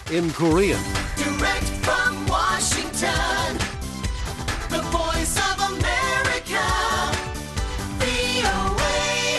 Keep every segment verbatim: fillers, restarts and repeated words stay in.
in Korean. Direct from Washington, the voice of America, 브이오에이.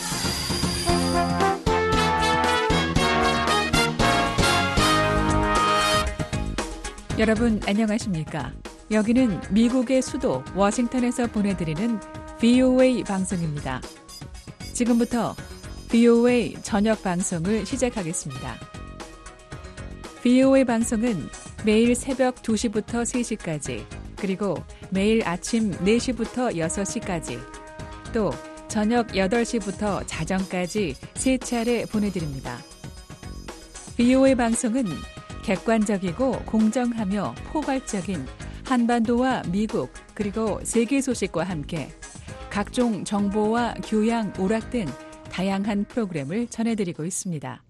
여러분 안녕하십니까? 여기는 미국의 수도 워싱턴에서 보내드리는 브이오에이 방송입니다. 지금부터 브이오에이 저녁 방송을 시작하겠습니다. 브이오에이 방송은 매일 새벽 두 시부터 세 시까지, 그리고 매일 아침 네 시부터 여섯 시까지, 또 저녁 여덟 시부터 자정까지 세 차례 보내드립니다. 브이오에이 방송은 객관적이고 공정하며 포괄적인 한반도와 미국 그리고 세계 소식과 함께 각종 정보와 교양, 오락 등 다양한 프로그램을 전해드리고 있습니다.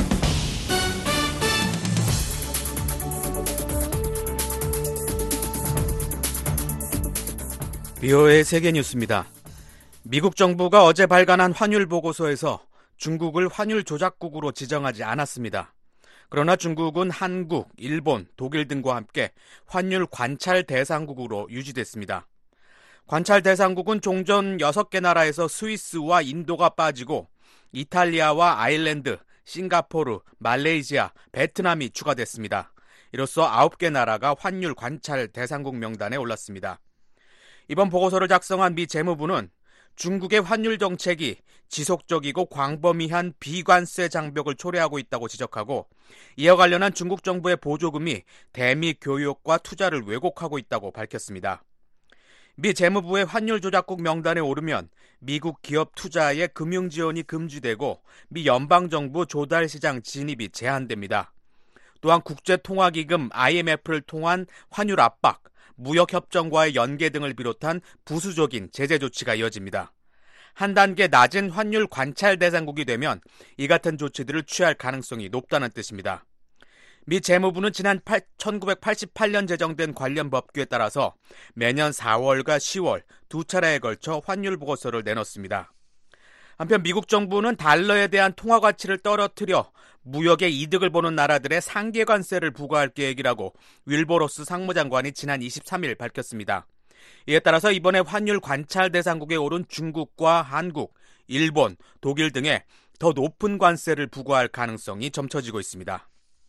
브이오에이 세계뉴스입니다. 미국 정부가 어제 발간한 환율 보고서에서 중국을 환율 조작국으로 지정하지 않았습니다. 그러나 중국은 한국, 일본, 독일 등과 함께 환율 관찰 대상국으로 유지됐습니다. 관찰 대상국은 종전 여섯 개 나라에서 스위스와 인도가 빠지고 이탈리아와 아일랜드, 싱가포르, 말레이시아, 베트남이 추가됐습니다. 이로써 아홉 개 나라가 환율 관찰 대상국 명단에 올랐습니다. 이번 보고서를 작성한 미 재무부는 중국의 환율 정책이 지속적이고 광범위한 비관세 장벽을 초래하고 있다고 지적하고, 이와 관련한 중국 정부의 보조금이 대미 교역과 투자를 왜곡하고 있다고 밝혔습니다. 미 재무부의 환율 조작국 명단에 오르면 미국 기업 투자에 금융 지원이 금지되고 미 연방정부 조달 시장 진입이 제한됩니다. 또한 국제통화기금 아이엠에프를 통한 환율 압박, 무역협정과의 연계 등을 비롯한 부수적인 제재 조치가 이어집니다. 한 단계 낮은 환율 관찰 대상국이 되면 이 같은 조치들을 취할 가능성이 높다는 뜻입니다. 미 재무부는 지난 천구백팔십팔 년 제정된 관련 법규에 따라서 매년 사월과 시월 두 차례에 걸쳐 환율 보고서를 내놓습니다. 한편 미국 정부는 달러에 대한 통화 가치를 떨어뜨려 무역에 이득을 보는 나라들의 상계 관세를 부과할 계획이라고 윌버로스 상무장관이 지난 이십삼 일 밝혔습니다. 이에 따라서 이번에 환율 관찰 대상국에 오른 중국과 한국, 일본, 독일 등에 더 높은 관세를 부과할 가능성이 점쳐지고 있습니다.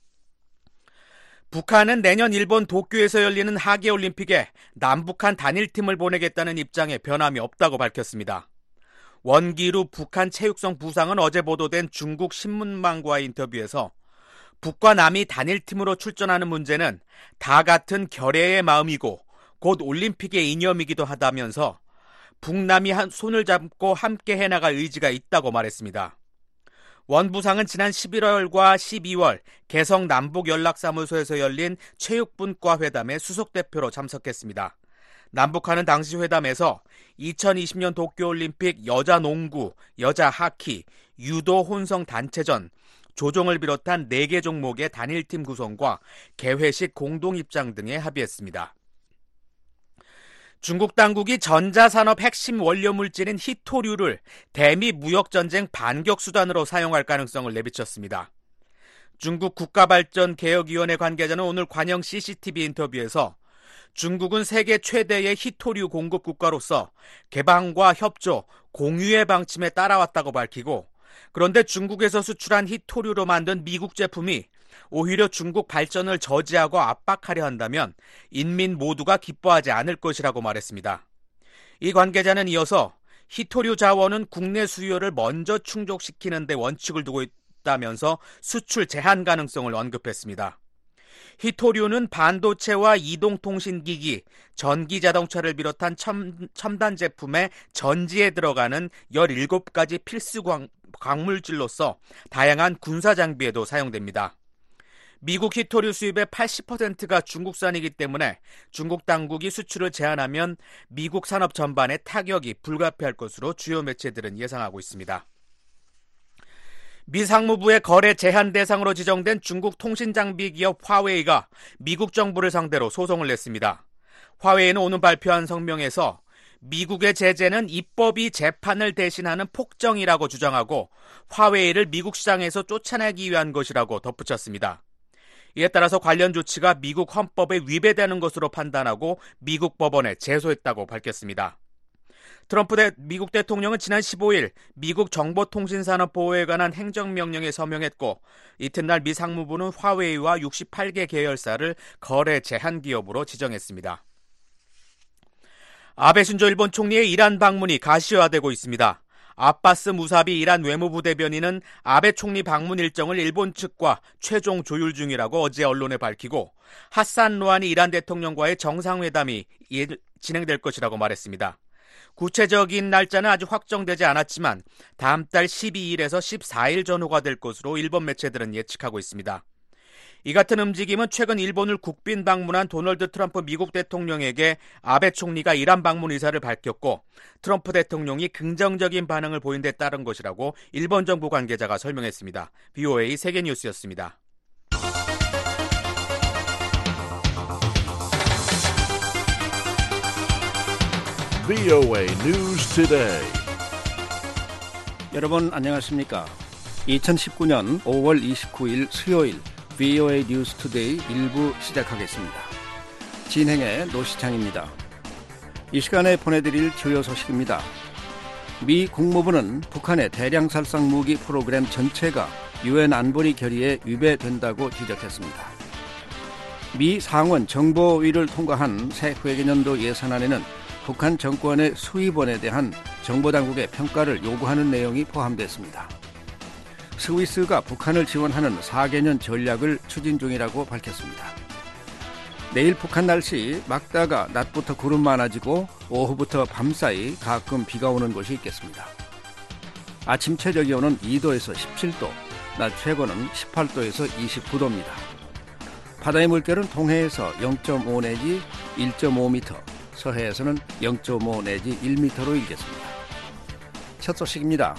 북한은 내년 일본 도쿄에서 열리는 하계올림픽에 남북한 단일팀을 보내겠다는 입장에 변함이 없다고 밝혔습니다. 원기루 북한 체육성 부상은 어제 보도된 중국 신문망과의 인터뷰에서 북과 남이 단일팀으로 출전하는 문제는 다 같은 결의의 마음이고 곧 올림픽의 이념이기도 하다면서 북남이 한 손을 잡고 함께 해나갈 의지가 있다고 말했습니다. 원 부상은 지난 십일월과 십이월 개성 남북연락사무소에서 열린 체육분과 회담에 수석대표로 참석했습니다. 남북한은 당시 회담에서 이천이십 년 도쿄올림픽 여자 농구, 여자 하키, 유도 혼성 단체전, 조종을 비롯한 네 개 종목의 단일팀 구성과 개회식 공동입장 등에 합의했습니다. 중국 당국이 전자산업 핵심 원료물질인 히토류를 대미 무역전쟁 반격수단으로 사용할 가능성을 내비쳤습니다. 중국 국가발전개혁위원회 관계자는 오늘 관영 씨씨티비 인터뷰에서 중국은 세계 최대의 히토류 공급 국가로서 개방과 협조, 공유의 방침에 따라왔다고 밝히고, 그런데 중국에서 수출한 히토류로 만든 미국 제품이 오히려 중국 발전을 저지하고 압박하려 한다면 인민 모두가 기뻐하지 않을 것이라고 말했습니다. 이 관계자는 이어서 히토류 자원은 국내 수요를 먼저 충족시키는 데 원칙을 두고 있다면서 수출 제한 가능성을 언급했습니다. 히토류는 반도체와 이동통신기기, 전기자동차를 비롯한 첨, 첨단 제품의 전지에 들어가는 열일곱 가지 필수 광, 광물질로서 다양한 군사장비에도 사용됩니다. 미국 히토류 수입의 팔십 퍼센트가 중국산이기 때문에 중국 당국이 수출을 제한하면 미국 산업 전반에 타격이 불가피할 것으로 주요 매체들은 예상하고 있습니다. 미 상무부의 거래 제한 대상으로 지정된 중국 통신장비 기업 화웨이가 미국 정부를 상대로 소송을 냈습니다. 화웨이는 오늘 발표한 성명에서 미국의 제재는 입법이 재판을 대신하는 폭정이라고 주장하고 화웨이를 미국 시장에서 쫓아내기 위한 것이라고 덧붙였습니다. 이에 따라서 관련 조치가 미국 헌법에 위배되는 것으로 판단하고 미국 법원에 제소했다고 밝혔습니다. 트럼프 대, 미국 대통령은 지난 십오일 미국 정보통신산업 보호에 관한 행정명령에 서명했고 이튿날 미 상무부는 화웨이와 육십팔 개 계열사를 거래 제한 기업으로 지정했습니다. 아베 신조 일본 총리의 이란 방문이 가시화되고 있습니다. 아바스 무사비 이란 외무부 대변인은 아베 총리 방문 일정을 일본 측과 최종 조율 중이라고 어제 언론에 밝히고 하산 로하니 이란 대통령과의 정상회담이 진행될 것이라고 말했습니다. 구체적인 날짜는 아직 확정되지 않았지만 다음 달 십이일에서 십사일 전후가 될 것으로 일본 매체들은 예측하고 있습니다. 이 같은 움직임은 최근 일본을 국빈 방문한 도널드 트럼프 미국 대통령에게 아베 총리가 이란 방문 의사를 밝혔고 트럼프 대통령이 긍정적인 반응을 보인 데 따른 것이라고 일본 정부 관계자가 설명했습니다. 브이오에이 세계뉴스였습니다. 브이오에이 News Today. 여러분 안녕하십니까? 이천십구년 오월 이십구일 수요일 브이오에이 뉴스 투데이 일부 시작하겠습니다. 진행의 노시창입니다. 이 시간에 보내드릴 주요 소식입니다. 미 국무부는 북한의 대량 살상 무기 프로그램 전체가 유엔 안보리 결의에 위배된다고 지적했습니다. 미 상원 정보위를 통과한 새 회계년도 예산안에는 북한 정권의 수입원에 대한 정보당국의 평가를 요구하는 내용이 포함됐습니다. 스위스가 북한을 지원하는 사 개년 전략을 추진 중이라고 밝혔습니다. 내일 북한 날씨 막다가 낮부터 구름 많아지고 오후부터 밤사이 가끔 비가 오는 곳이 있겠습니다. 아침 최저 기온은 이도에서 십칠도, 낮 최고는 십팔도에서 이십구도입니다. 바다의 물결은 동해에서 영점오 내지 일점오 미터, 서해에서는 영점오 내지 일 미터로 일겠습니다. 첫 소식입니다.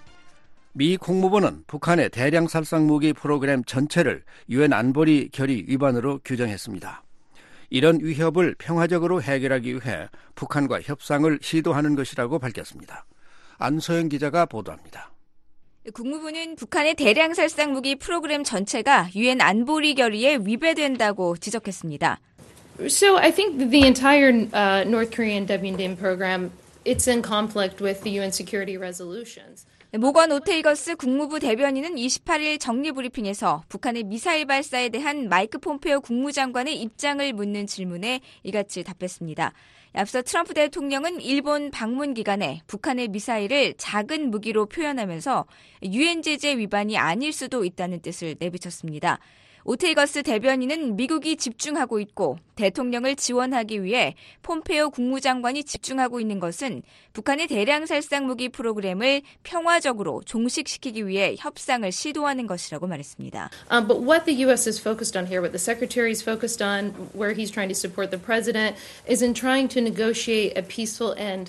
미 국무부는 북한의 대량 살상 무기 프로그램 전체를 유엔 안보리 결의 위반으로 규정했습니다. 이런 위협을 평화적으로 해결하기 위해 북한과 협상을 시도하는 것이라고 밝혔습니다. 안소영 기자가 보도합니다. 국무부는 북한의 대량 살상 무기 프로그램 전체가 유엔 안보리 결의에 위배된다고 지적했습니다. So I think the entire uh, North Korean W program, it's in conflict with the 유엔 Security resolutions. 모건 오테이거스 국무부 대변인은 이십팔일 정례브리핑에서 북한의 미사일 발사에 대한 마이크 폼페오 국무장관의 입장을 묻는 질문에 이같이 답했습니다. 앞서 트럼프 대통령은 일본 방문 기간에 북한의 미사일을 작은 무기로 표현하면서 유엔 제재 위반이 아닐 수도 있다는 뜻을 내비쳤습니다. 오테이거스 대변인은 미국이 집중하고 있고 대통령을 지원하기 위해 폼페오 국무장관이 집중하고 있는 것은 북한의 대량 살상 무기 프로그램을 평화적으로 종식시키기 위해 협상을 시도하는 것이라고 말했습니다. Um, but what the U S is focused on here, what the Secretary is focused on, where he's trying to support the President, is in trying to negotiate a peaceful end.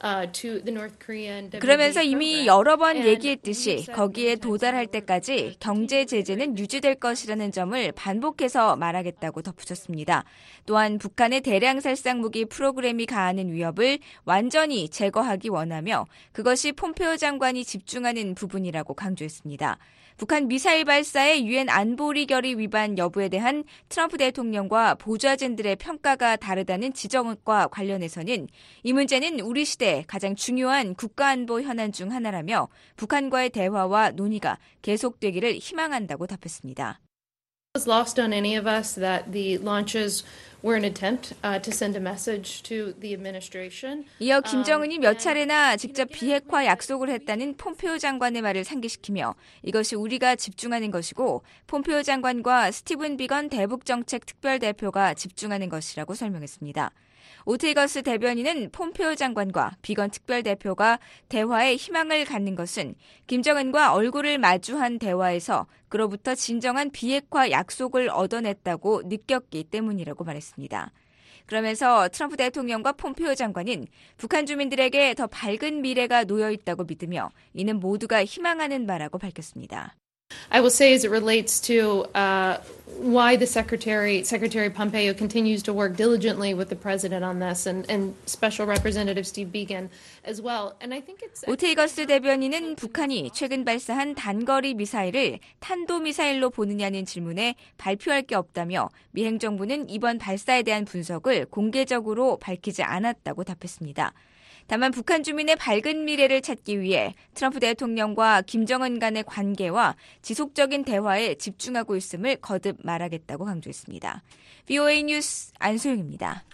그러면서 이미 여러 번 얘기했듯이 거기에 도달할 때까지 경제 제재는 유지될 것이라는 점을 반복해서 말하겠다고 덧붙였습니다. 또한 북한의 대량 살상 무기 프로그램이 가하는 위협을 완전히 제거하기 원하며 그것이 폼페오 장관이 집중하는 부분이라고 강조했습니다. 북한 미사일 발사의 유엔 안보리 결의 위반 여부에 대한 트럼프 대통령과 보좌진들의 평가가 다르다는 지적과 관련해서는 이 문제는 우리 시대 가장 중요한 국가안보 현안 중 하나라며 북한과의 대화와 논의가 계속되기를 희망한다고 답했습니다. It was lost on any of us that the launches were an attempt uh, to send a message to the administration. 이어 김정은이 몇 차례나 직접 비핵화 약속을 했다는 폼페오 장관의 말을 상기시키며 이것이 우리가 집중하는 것이고 폼페오 장관과 스티븐 비건 대북정책 특별대표가 집중하는 것이라고 설명했습니다. 오테이거스 대변인은 폼페오 장관과 비건 특별대표가 대화에 희망을 갖는 것은 김정은과 얼굴을 마주한 대화에서 그로부터 진정한 비핵화 약속을 얻어냈다고 느꼈기 때문이라고 말했습니다. 그러면서 트럼프 대통령과 폼페오 장관은 북한 주민들에게 더 밝은 미래가 놓여 있다고 믿으며 이는 모두가 희망하는 바라고 밝혔습니다. I will say as it relates to uh, why the Secretary, Secretary Pompeo continues to work diligently with the President on this and, and Special Representative Steve Biegun as well. And I think it's... 오테이거스 대변인은 북한이 최근 발사한 단거리 미사일을 탄도미사일로 보느냐는 질문에 발표할 게 없다며 미 행정부는 이번 발사에 대한 분석을 공개적으로 밝히지 않았다고 답했습니다. 다만 북한 주민의 밝은 미래를 찾기 위해 트럼프 대통령과 김정은 간의 관계와 지속적인 대화에 집중하고 있음을 거듭 말하겠다고 강조했습니다. 브이오에이 뉴스 안소영입니다.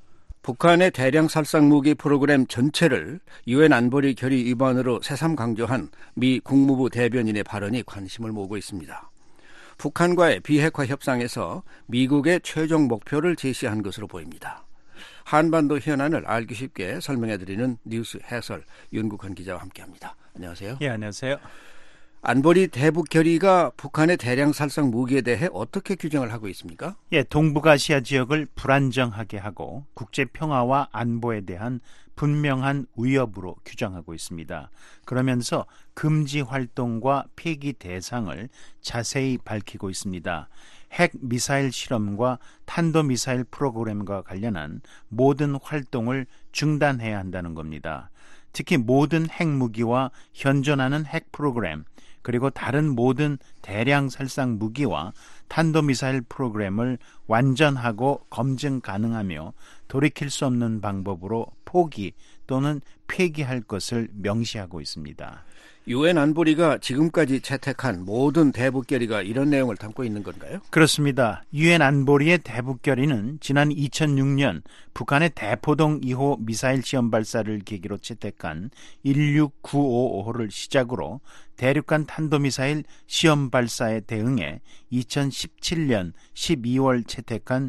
북한의 대량 살상무기 프로그램 전체를 유엔 안보리 결의 위반으로 새삼 강조한 미 국무부 대변인의 발언이 관심을 모으고 있습니다. 북한과의 비핵화 협상에서 미국의 최종 목표를 제시한 것으로 보입니다. 한반도 현안을 알기 쉽게 설명해드리는 뉴스 해설 윤국헌 기자와 함께합니다. 안녕하세요. 예, 안녕하세요. 안보리 대북 결의가 북한의 대량 살상 무기에 대해 어떻게 규정을 하고 있습니까? 예, 동북아시아 지역을 불안정하게 하고 국제 평화와 안보에 대한 분명한 위협으로 규정하고 있습니다. 그러면서 금지 활동과 폐기 대상을 자세히 밝히고 있습니다. 핵 미사일 실험과 탄도미사일 프로그램과 관련한 모든 활동을 중단해야 한다는 겁니다. 특히 모든 핵무기와 현존하는 핵 프로그램, 그리고 다른 모든 대량 살상 무기와 탄도미사일 프로그램을 완전하고 검증 가능하며 돌이킬 수 없는 방법으로 포기 또는 폐기할 것을 명시하고 있습니다. 유엔 안보리가 지금까지 채택한 모든 대북 결의가 이런 내용을 담고 있는 건가요? 그렇습니다. 유엔 안보리의 대북 결의는 지난 이천육 년 북한의 대포동 이 호 미사일 시험 발사를 계기로 채택한 일육구오오호를 시작으로 대륙간 탄도미사일 시험 발사에 대응해 이천십칠 년 십이월 채택한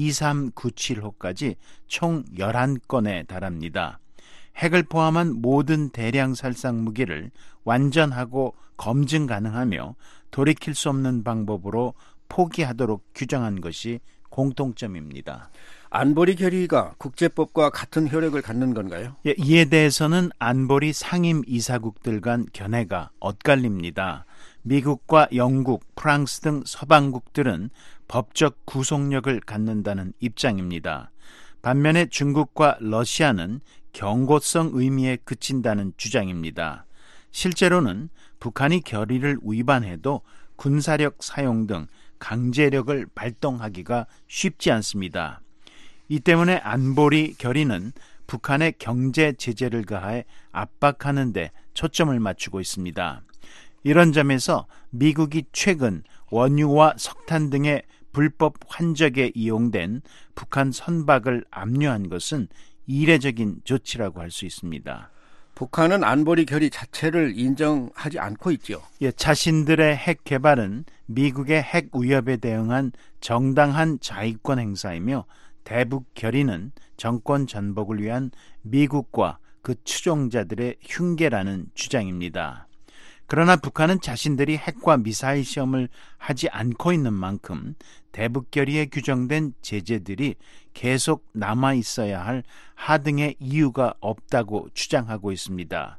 이삼구칠호까지 총 열한 건에 달합니다. 핵을 포함한 모든 대량 살상 무기를 완전하고 검증 가능하며 돌이킬 수 없는 방법으로 포기하도록 규정한 것이 공통점입니다. 안보리 결의가 국제법과 같은 효력을 갖는 건가요? 예, 이에 대해서는 안보리 상임 이사국들 간 견해가 엇갈립니다. 미국과 영국, 프랑스 등 서방국들은 법적 구속력을 갖는다는 입장입니다. 반면에 중국과 러시아는 경고성 의미에 그친다는 주장입니다. 실제로는 북한이 결의를 위반해도 군사력 사용 등 강제력을 발동하기가 쉽지 않습니다. 이 때문에 안보리 결의는 북한의 경제 제재를 가해 압박하는 데 초점을 맞추고 있습니다. 이런 점에서 미국이 최근 원유와 석탄 등의 불법 환적에 이용된 북한 선박을 압류한 것은 이례적인 조치라고 할 수 있습니다. 북한은 안보리 결의 자체를 인정하지 않고 있죠. 예, 자신들의 핵 개발은 미국의 핵 위협에 대응한 정당한 자위권 행사이며 대북 결의는 정권 전복을 위한 미국과 그 추종자들의 흉계라는 주장입니다. 그러나 북한은 자신들이 핵과 미사일 시험을 하지 않고 있는 만큼 대북 결의에 규정된 제재들이 계속 남아 있어야 할 하등의 이유가 없다고 주장하고 있습니다.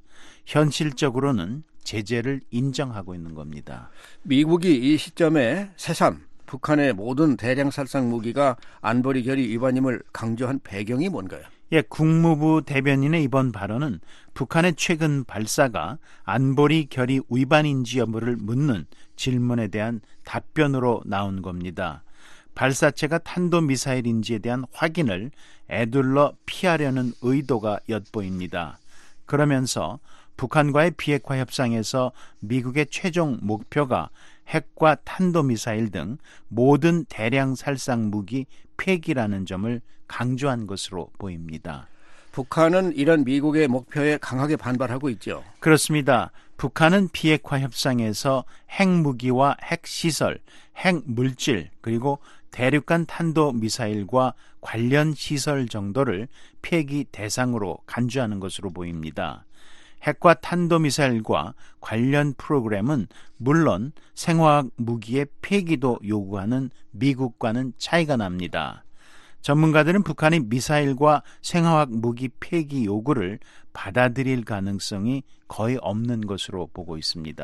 현실적으로는 제재를 인정하고 있는 겁니다. 미국이 이 시점에 새삼 북한의 모든 대량 살상 무기가 안보리 결의 위반임을 강조한 배경이 뭔가요? 예, 국무부 대변인의 이번 발언은 북한의 최근 발사가 안보리 결의 위반인지 여부를 묻는 질문에 대한 답변으로 나온 겁니다. 발사체가 탄도미사일인지에 대한 확인을 에둘러 피하려는 의도가 엿보입니다. 그러면서 북한과의 비핵화 협상에서 미국의 최종 목표가 핵과 탄도미사일 등 모든 대량 살상 무기 폐기라는 점을 강조한 것으로 보입니다. 북한은 이런 미국의 목표에 강하게 반발하고 있죠. 그렇습니다. 북한은 비핵화 협상에서 핵무기와 핵시설, 핵물질, 그리고 대륙간 탄도미사일과 관련 시설 정도를 폐기 대상으로 간주하는 것으로 보입니다. 핵과 탄도미사일과 관련 프로그램은 물론 생화학 무기의 폐기도 요구하는 미국과는 차이가 납니다. 전문가들은 북한이 미사일과 생화학 무기 폐기 요구를 받아들일 가능성이 거의 없는 것으로 보고 있습니다.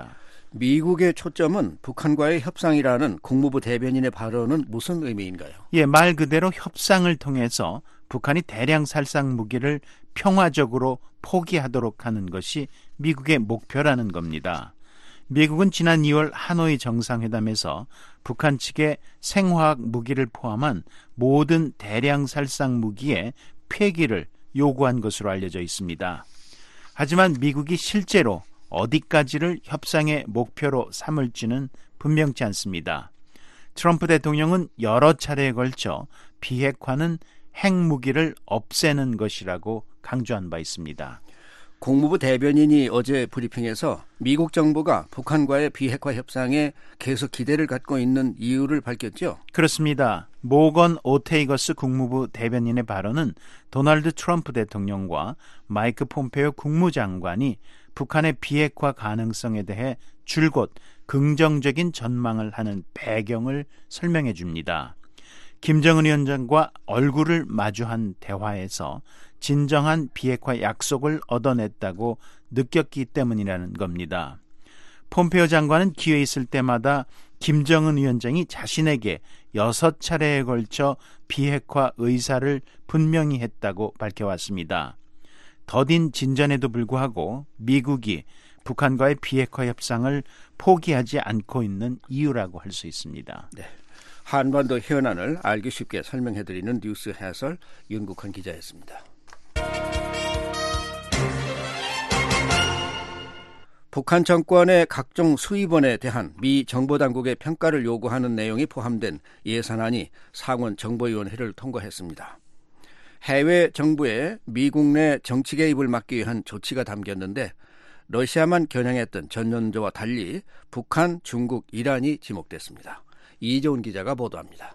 미국의 초점은 북한과의 협상이라는 국무부 대변인의 발언은 무슨 의미인가요? 예, 말 그대로 협상을 통해서 북한이 대량 살상 무기를 평화적으로 포기하도록 하는 것이 미국의 목표라는 겁니다. 미국은 지난 이월 하노이 정상회담에서 북한 측의 생화학 무기를 포함한 모든 대량 살상 무기의 폐기를 요구한 것으로 알려져 있습니다. 하지만 미국이 실제로 어디까지를 협상의 목표로 삼을지는 분명치 않습니다. 트럼프 대통령은 여러 차례에 걸쳐 비핵화는 핵무기를 없애는 것이라고 강조한 바 있습니다. 국무부 대변인이 어제 브리핑에서 미국 정부가 북한과의 비핵화 협상에 계속 기대를 갖고 있는 이유를 밝혔죠? 그렇습니다. 모건 오테이거스 국무부 대변인의 발언은 도널드 트럼프 대통령과 마이크 폼페오 국무장관이 북한의 비핵화 가능성에 대해 줄곧 긍정적인 전망을 하는 배경을 설명해 줍니다. 김정은 위원장과 얼굴을 마주한 대화에서 진정한 비핵화 약속을 얻어냈다고 느꼈기 때문이라는 겁니다. 폼페오 장관은 기회 있을 때마다 김정은 위원장이 자신에게 여섯 차례에 걸쳐 비핵화 의사를 분명히 했다고 밝혀왔습니다. 더딘 진전에도 불구하고 미국이 북한과의 비핵화 협상을 포기하지 않고 있는 이유라고 할 수 있습니다. 네. 한반도 현안을 알기 쉽게 설명해드리는 뉴스 해설 윤국헌 기자였습니다. 북한 정권의 각종 수입원에 대한 미 정보당국의 평가를 요구하는 내용이 포함된 예산안이 상원 정보위원회를 통과했습니다. 해외 정부의 미국 내 정치 개입을 막기 위한 조치가 담겼는데 러시아만 겨냥했던 전년도와 달리 북한, 중국, 이란이 지목됐습니다. 이재훈 기자가 보도합니다.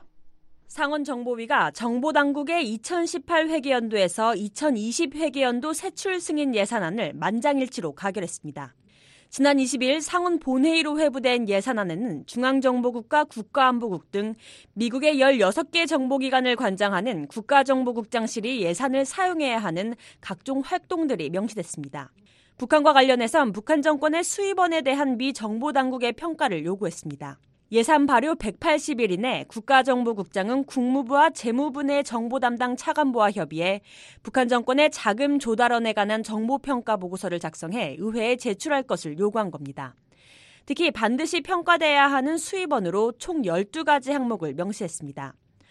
상원 정보위가 정보당국의 이천십팔 회계연도에서 이천이십 회계연도 세출 승인 예산안을 만장일치로 가결했습니다. 지난 이십일 상원 본회의로 회부된 예산안에는 중앙정보국과 국가안보국 등 미국의 열여섯 개 정보기관을 관장하는 국가정보국장실이 예산을 사용해야 하는 각종 활동들이 명시됐습니다. 북한과 관련해선 북한 정권의 수입원에 대한 미 정보당국의 평가를 요구했습니다. 예산 발효 백팔십 일 이내 국가정보국장은 국무부와 재무부 내 정보 담당 차관보와 협의해 북한 정권의 자금 조달원에 관한 정보평가 보고서를 작성해 의회에 제출할 것을 요구한 겁니다. 특히 반드시 평가돼야 하는 수입원으로 총 열두 가지 항목을 명시했습니다.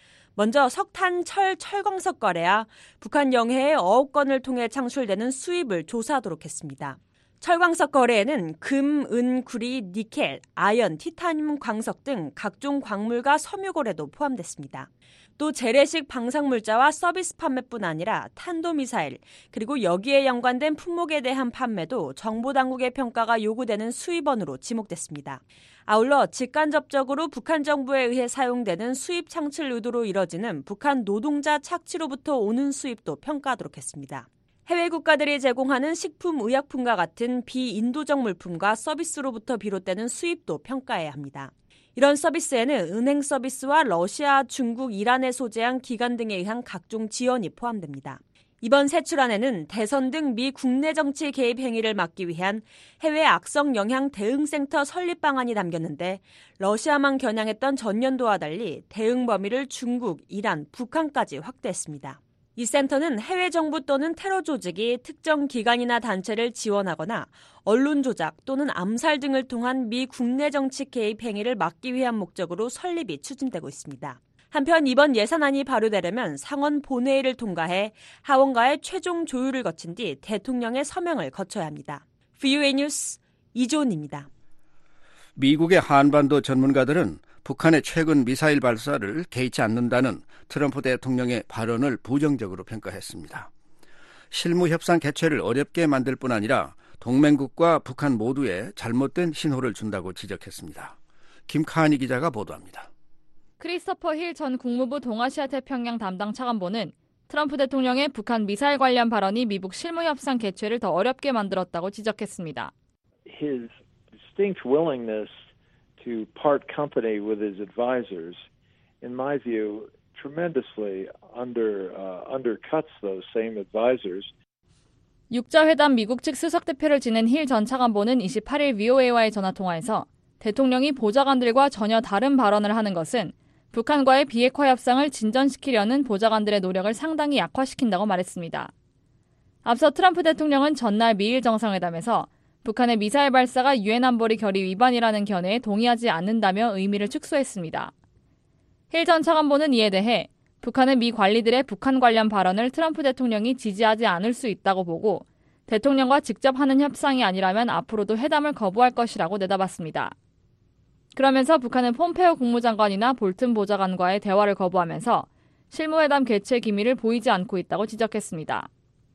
먼저 석탄, 철, 철광석 거래와 북한 영해의 어업 건을 통해 창출되는 수입을 조사하도록 했습니다. 철광석 거래에는 금, 은, 구리, 니켈, 아연, 티타늄 광석 등 각종 광물과 섬유 거래도 포함됐습니다. 또 재래식 방사물자와 서비스 판매뿐 아니라 탄도미사일 그리고 여기에 연관된 품목에 대한 판매도 정보당국의 평가가 요구되는 수입원으로 지목됐습니다. 아울러 직간접적으로 북한 정부에 의해 사용되는 수입 창출 의도로 이뤄지는 북한 노동자 착취로부터 오는 수입도 평가하도록 했습니다. 해외 국가들이 제공하는 식품, 의약품과 같은 비인도적 물품과 서비스로부터 비롯되는 수입도 평가해야 합니다. 이런 서비스에는 은행 서비스와 러시아, 중국, 이란에 소재한 기관 등에 의한 각종 지원이 포함됩니다. 이번 세출안에는 대선 등 미 국내 정치 개입 행위를 막기 위한 해외 악성 영향 대응센터 설립 방안이 담겼는데 러시아만 겨냥했던 전년도와 달리 대응 범위를 중국, 이란, 북한까지 확대했습니다. 이 센터는 해외 정부 또는 테러 조직이 특정 기관이나 단체를 지원하거나 언론 조작 또는 암살 등을 통한 미 국내 정치 개입 행위를 막기 위한 목적으로 설립이 추진되고 있습니다. 한편 이번 예산안이 발효되려면 상원 본회의를 통과해 하원과의 최종 조율을 거친 뒤 대통령의 서명을 거쳐야 합니다. 브이오에이 뉴스 이조은입니다. 미국의 한반도 전문가들은 북한의 최근 미사일 발사를 개의치 않는다는 트럼프 대통령의 발언을 부정적으로 평가했습니다. 실무 협상 개최를 어렵게 만들 뿐 아니라 동맹국과 북한 모두에 잘못된 신호를 준다고 지적했습니다. 김카니 기자가 보도합니다. 크리스토퍼 힐 전 국무부 동아시아 태평양 담당 차관보는 트럼프 대통령의 북한 미사일 관련 발언이 미국 실무 협상 개최를 더 어렵게 만들었다고 지적했습니다. His distinct willingness to part company with his advisors, in my view, tremendously under uh, undercuts those same advisors. 육자회담 미국 측 수석대표를 지낸 힐 전 차관보는 이십팔 일 브이오에이와의 전화통화에서 대통령이 보좌관들과 전혀 다른 발언을 하는 것은 북한과의 비핵화 협상을 진전시키려는 보좌관들의 노력을 상당히 약화시킨다고 말했습니다. 앞서 트럼프 대통령은 전날 미일 정상회담에서 북한의 미사일 발사가 유엔 안보리 결의 위반이라는 견해에 동의하지 않는다며 의미를 축소했습니다. 힐 전 차관보는 이에 대해 북한은 미 관리들의 북한 관련 발언을 트럼프 대통령이 지지하지 않을 수 있다고 보고 대통령과 직접 하는 협상이 아니라면 앞으로도 회담을 거부할 것이라고 내다봤습니다. 그러면서 북한은 폼페오 국무장관이나 볼튼 보좌관과의 대화를 거부하면서 실무회담 개최 기미를 보이지 않고 있다고 지적했습니다.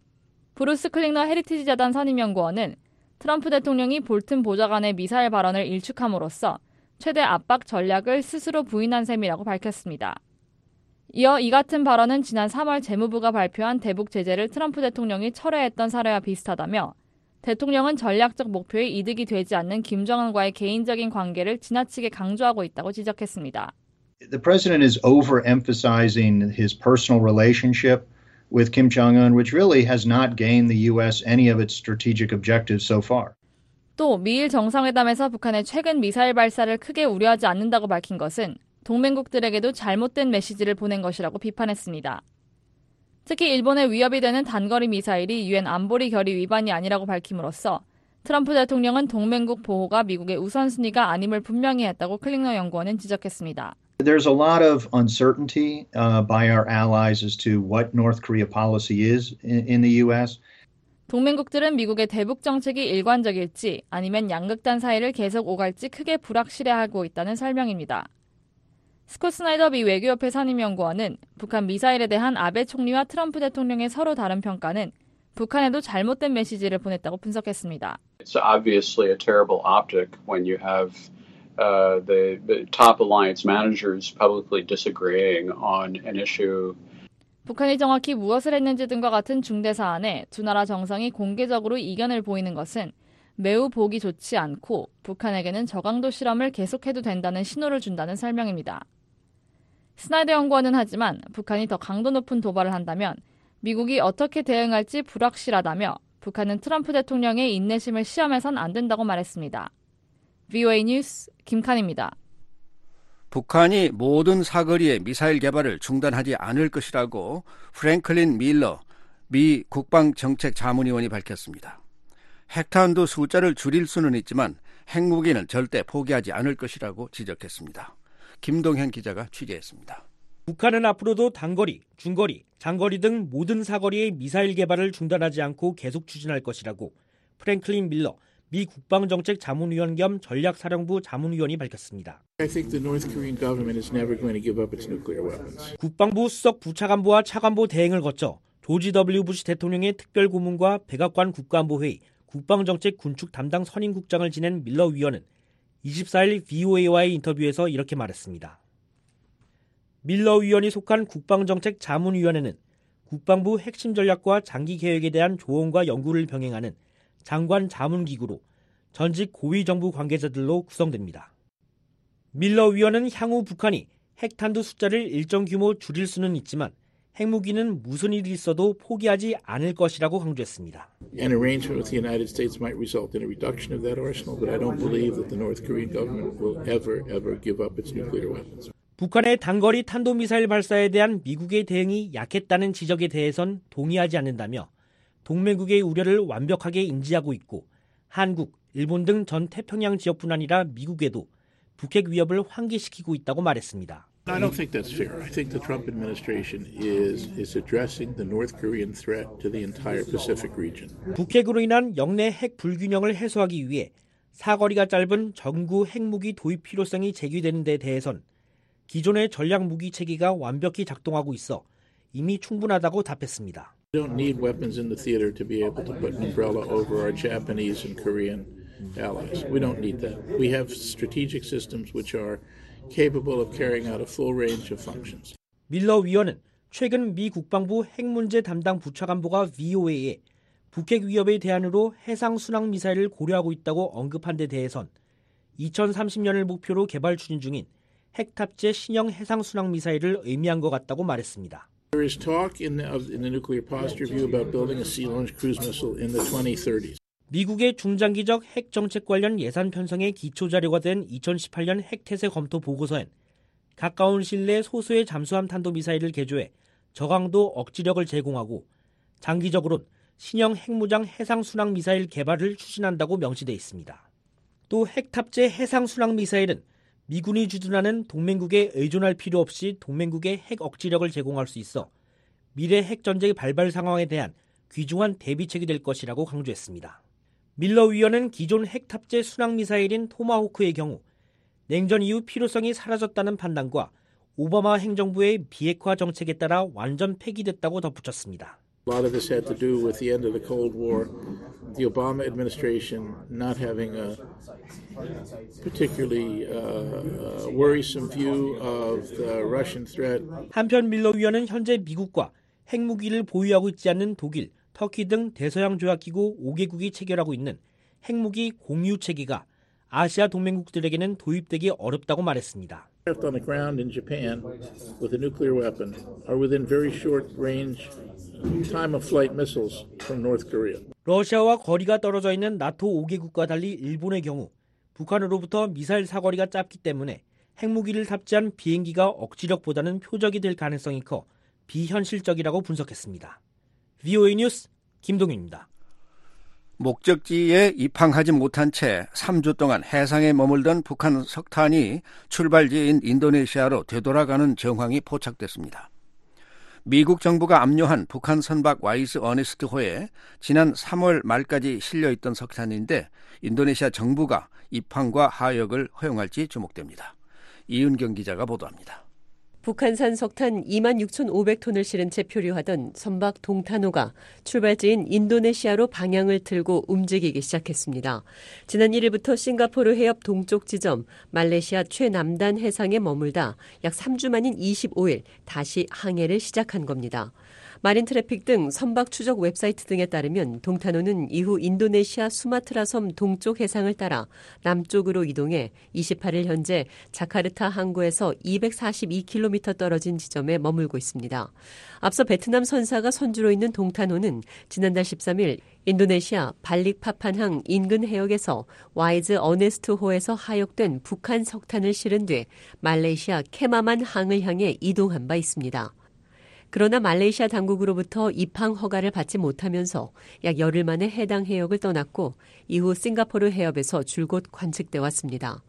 브루스 클링너 헤리티지 재단 선임연구원은 트럼프 대통령이 볼튼 보좌관의 미사일 발언을 일축함으로써 최대 압박 전략을 스스로 부인한 셈이라고 밝혔습니다. 이어 이 같은 발언은 지난 삼월 재무부가 발표한 대북 제재를 트럼프 대통령이 철회했던 사례와 비슷하다며 대통령은 전략적 목표에 이득이 되지 않는 김정은과의 개인적인 관계를 지나치게 강조하고 있다고 지적했습니다. The president is overemphasizing his personal relationship with Kim Jong-un, which really has not gained the U S any of its strategic objectives so far. 또 미일 정상회담에서 북한의 최근 미사일 발사를 크게 우려하지 않는다고 밝힌 것은 동맹국들에게도 잘못된 메시지를 보낸 것이라고 비판했습니다. 특히 일본의 위협이 되는 단거리 미사일이 유엔 안보리 결의 위반이 아니라고 밝힘으로써 트럼프 대통령은 동맹국 보호가 미국의 우선순위가 아님을 분명히 했다고 클링너 연구원은 지적했습니다. There's a lot of uncertainty uh, by our allies as to what North Korea policy is in, in the U S. 동맹국들은 미국의 대북 정책이 일관적일지 아니면 양극단 사이를 계속 오갈지 크게 불확실해하고 있다는 설명입니다. 스콧 스나이더 미 외교협회 선임연구원은 북한 미사일에 대한 아베 총리와 트럼프 대통령의 서로 다른 평가는 북한에도 잘못된 메시지를 보냈다고 분석했습니다. It's obviously a terrible optic when you have uh, the, the top alliance managers publicly disagreeing on an issue. 북한이 정확히 무엇을 했는지 등과 같은 중대 사안에 두 나라 정상이 공개적으로 이견을 보이는 것은 매우 보기 좋지 않고 북한에게는 저강도 실험을 계속해도 된다는 신호를 준다는 설명입니다. 스나이더 연구원은 하지만 북한이 더 강도 높은 도발을 한다면 미국이 어떻게 대응할지 불확실하다며 북한은 트럼프 대통령의 인내심을 시험해선 안 된다고 말했습니다. 브이오에이 뉴스 김칸입니다. 북한이 모든 사거리의 미사일 개발을 중단하지 않을 것이라고 프랭클린 밀러 미 국방정책자문위원이 밝혔습니다. 핵탄두 숫자를 줄일 수는 있지만 핵무기는 절대 포기하지 않을 것이라고 지적했습니다. 김동현 기자가 취재했습니다. 북한은 앞으로도 단거리, 중거리, 장거리 등 모든 사거리의 미사일 개발을 중단하지 않고 계속 추진할 것이라고 프랭클린 밀러 미 국방정책자문위원 겸 전략사령부 자문위원이 밝혔습니다. I think the North Korean government is never going to give up its nuclear weapons. 국방부 수석 부차관보와 차관보 대행을 거쳐 조지 더블유 부시 대통령의 특별고문과 백악관 국가안보회의 국방정책 군축 담당 선임국장을 지낸 밀러 위원은 이십사 일 브이오에이와의 인터뷰에서 이렇게 말했습니다. 밀러 위원이 속한 국방정책 자문위원회는 국방부 핵심 전략과 장기 계획에 대한 조언과 연구를 병행하는 장관 자문기구로 전직 고위 정부 관계자들로 구성됩니다. 밀러 위원은 향후 북한이 핵탄두 숫자를 일정 규모 줄일 수는 있지만 핵무기는 무슨 일이 있어도 포기하지 않을 것이라고 강조했습니다. An arrangement with the United States might result in a reduction of that arsenal, but I don't believe that the North Korean government will ever, ever give up its nuclear weapons. 북한의 단거리 탄도미사일 발사에 대한 미국의 대응이 약했다는 지적에 대해선 동의하지 않는다며 동맹국의 우려를 완벽하게 인지하고 있고 한국, 일본 등 전 태평양 지역뿐 아니라 미국에도 북핵 위협을 환기시키고 있다고 말했습니다. I don't think that's fair. I think the Trump administration is is addressing the North Korean threat to the entire Pacific region. 북핵으로 인한 영내 핵 불균형을 해소하기 위해 사거리가 짧은 전구 핵무기 도입 필요성이 제기되는 데 대해선 기존의 전략 무기 체계가 완벽히 작동하고 있어 이미 충분하다고 답했습니다. We don't need weapons in the theater to be able to put an umbrella over our Japanese and Korean allies. We don't need that. We have strategic systems which are capable of carrying out a full range of functions. 밀러 위원은 최근 미 국방부 핵문제 담당 부차관보가 브이오에이에 북핵 위협의 대안으로 해상 순항 미사일을 고려하고 있다고 언급한 데 대해선 이천삼십 년을 목표로 개발 추진 중인 핵 탑재 신형 해상 순항 미사일을 의미한 것 같다고 말했습니다. There There is talk in the, of, in the Nuclear Posture Review about building a sea-launched cruise missile in the twenty thirties. 미국의 중장기적 핵 정책 관련 예산 편성의 기초 자료가 된 이천십팔 년 핵태세 검토 보고서엔 가까운 시일 내에 소수의 잠수함 탄도미사일을 개조해 저강도 억지력을 제공하고 장기적으론 신형 핵무장 해상순항미사일 개발을 추진한다고 명시돼 있습니다. 또 핵탑재 해상순항미사일은 미군이 주둔하는 동맹국에 의존할 필요 없이 동맹국에 핵 억지력을 제공할 수 있어 미래 핵전쟁 발발 상황에 대한 귀중한 대비책이 될 것이라고 강조했습니다. 밀러 위원은 기존 핵탑재 순항미사일인 토마호크의 경우 냉전 이후 필요성이 사라졌다는 판단과 오바마 행정부의 비핵화 정책에 따라 완전 폐기됐다고 덧붙였습니다. A lot of this had to do with the end of the Cold War, the Obama administration not having a particularly uh, worrisome view of the Russian threat. 한편 밀러 위원은 현재 미국과 핵무기를 보유하고 있지 않는 독일, 터키 등 대서양 조약기구 오 개국이 체결하고 있는 핵무기 공유 체계가 아시아 동맹국들에게는 도입되기 어렵다고 말했습니다. Aircraft on the ground in Japan with a nuclear weapon are within very short range time of flight missiles from North Korea. 러시아와 거리가 떨어져 있는 나토 오 개국과 달리 일본의 경우 북한으로부터 미사일 사거리가 짧기 때문에 핵무기를 탑재한 비행기가 억지력보다는 표적이 될 가능성이 커 비현실적이라고 분석했습니다. 브이오에이 뉴스 김동윤입니다. 목적지에 입항하지 못한 채 삼 주 동안 해상에 머물던 북한 석탄이 출발지인 인도네시아로 되돌아가는 정황이 포착됐습니다. 미국 정부가 압류한 북한 선박 와이즈 어네스트호에 지난 삼월 말까지 실려있던 석탄인데 인도네시아 정부가 입항과 하역을 허용할지 주목됩니다. 이은경 기자가 보도합니다. 북한산 석탄 이만 육천오백 톤을 실은 채 표류하던 선박 동탄호가 출발지인 인도네시아로 방향을 틀고 움직이기 시작했습니다. 지난 일 일부터 싱가포르 해협 동쪽 지점 말레이시아 최남단 해상에 머물다 약 삼 주 만인 이십오 일 다시 항해를 시작한 겁니다. 마린 트래픽 등 선박 추적 웹사이트 등에 따르면 동탄호는 이후 인도네시아 수마트라 섬 동쪽 해상을 따라 남쪽으로 이동해 이십팔 일 현재 자카르타 항구에서 이백사십이 킬로미터 떨어진 지점에 머물고 있습니다. 앞서 베트남 선사가 선주로 있는 동탄호는 지난달 십삼 일 인도네시아 발릭파판항 인근 해역에서 와이즈 어네스트호에서 하역된 북한 석탄을 실은 뒤 말레이시아 케마만 항을 향해 이동한 바 있습니다. 그러나 말레이시아 당국으로부터 입항 허가를 받지 못하면서 약 열흘 만에 해당 해역을 떠났고 이후 싱가포르 해협에서 줄곧 관측돼 왔습니다.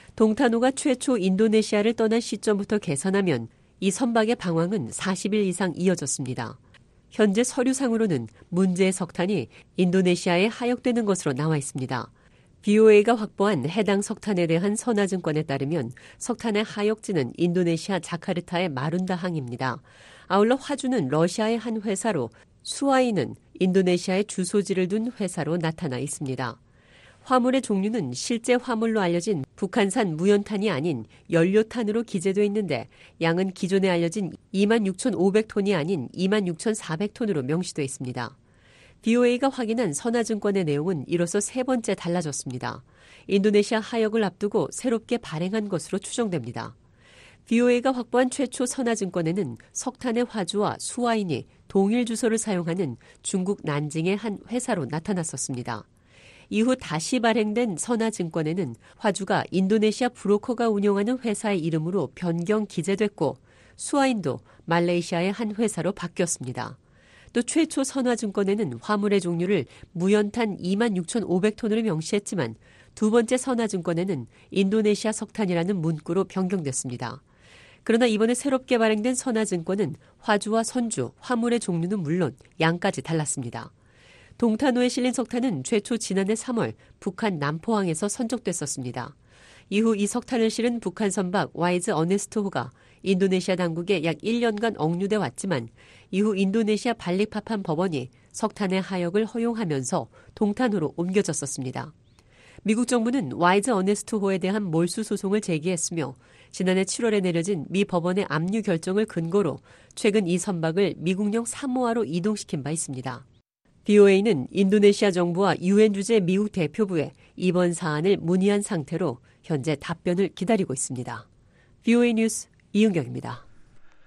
동탄호가 최초 인도네시아를 떠난 시점부터 계산하면 이 선박의 방황은 사십 일 이상 이어졌습니다. 현재 서류상으로는 문제의 석탄이 인도네시아에 하역되는 것으로 나와 있습니다. 브이오에이가 확보한 해당 석탄에 대한 선화증권에 따르면 석탄의 하역지는 인도네시아 자카르타의 마룬다항입니다. 아울러 화주는 러시아의 한 회사로 수아이는 인도네시아의 주소지를 둔 회사로 나타나 있습니다. 화물의 종류는 실제 화물로 알려진 북한산 무연탄이 아닌 연료탄으로 기재되어 있는데 양은 기존에 알려진 이만 육천오백 톤이 아닌 이만 육천사백 톤으로 명시되어 있습니다. 브이오에이가 확인한 선화증권의 내용은 이로써 세 번째 달라졌습니다. 인도네시아 하역을 앞두고 새롭게 발행한 것으로 추정됩니다. 브이오에이가 확보한 최초 선화증권에는 석탄의 화주와 수아인이 동일 주소를 사용하는 중국 난징의 한 회사로 나타났었습니다. 이후 다시 발행된 선화증권에는 화주가 인도네시아 브로커가 운영하는 회사의 이름으로 변경 기재됐고 수아인도 말레이시아의 한 회사로 바뀌었습니다. 또 최초 선화증권에는 화물의 종류를 무연탄 이만 육천오백 톤으로 명시했지만 두 번째 선화증권에는 인도네시아 석탄이라는 문구로 변경됐습니다. 그러나 이번에 새롭게 발행된 선화증권은 화주와 선주, 화물의 종류는 물론 양까지 달랐습니다. 동탄호에 실린 석탄은 최초 지난해 삼월 북한 남포항에서 선적됐었습니다. 이후 이 석탄을 실은 북한 선박 와이즈 어네스트호가 인도네시아 당국에 약 일 년간 억류돼 왔지만 이후 인도네시아 발릭파판 법원이 석탄의 하역을 허용하면서 동탄호로 옮겨졌었습니다. 미국 정부는 와이즈 어네스트호에 대한 몰수 소송을 제기했으며 지난해 칠월에 내려진 미 법원의 압류 결정을 근거로 최근 이 선박을 미국령 사모아로 이동시킨 바 있습니다. 브이오에이는 인도네시아 정부와 유엔 주재 미국 대표부에 이번 사안을 문의한 상태로 현재 답변을 기다리고 있습니다. 브이오에이 뉴스 이은경입니다.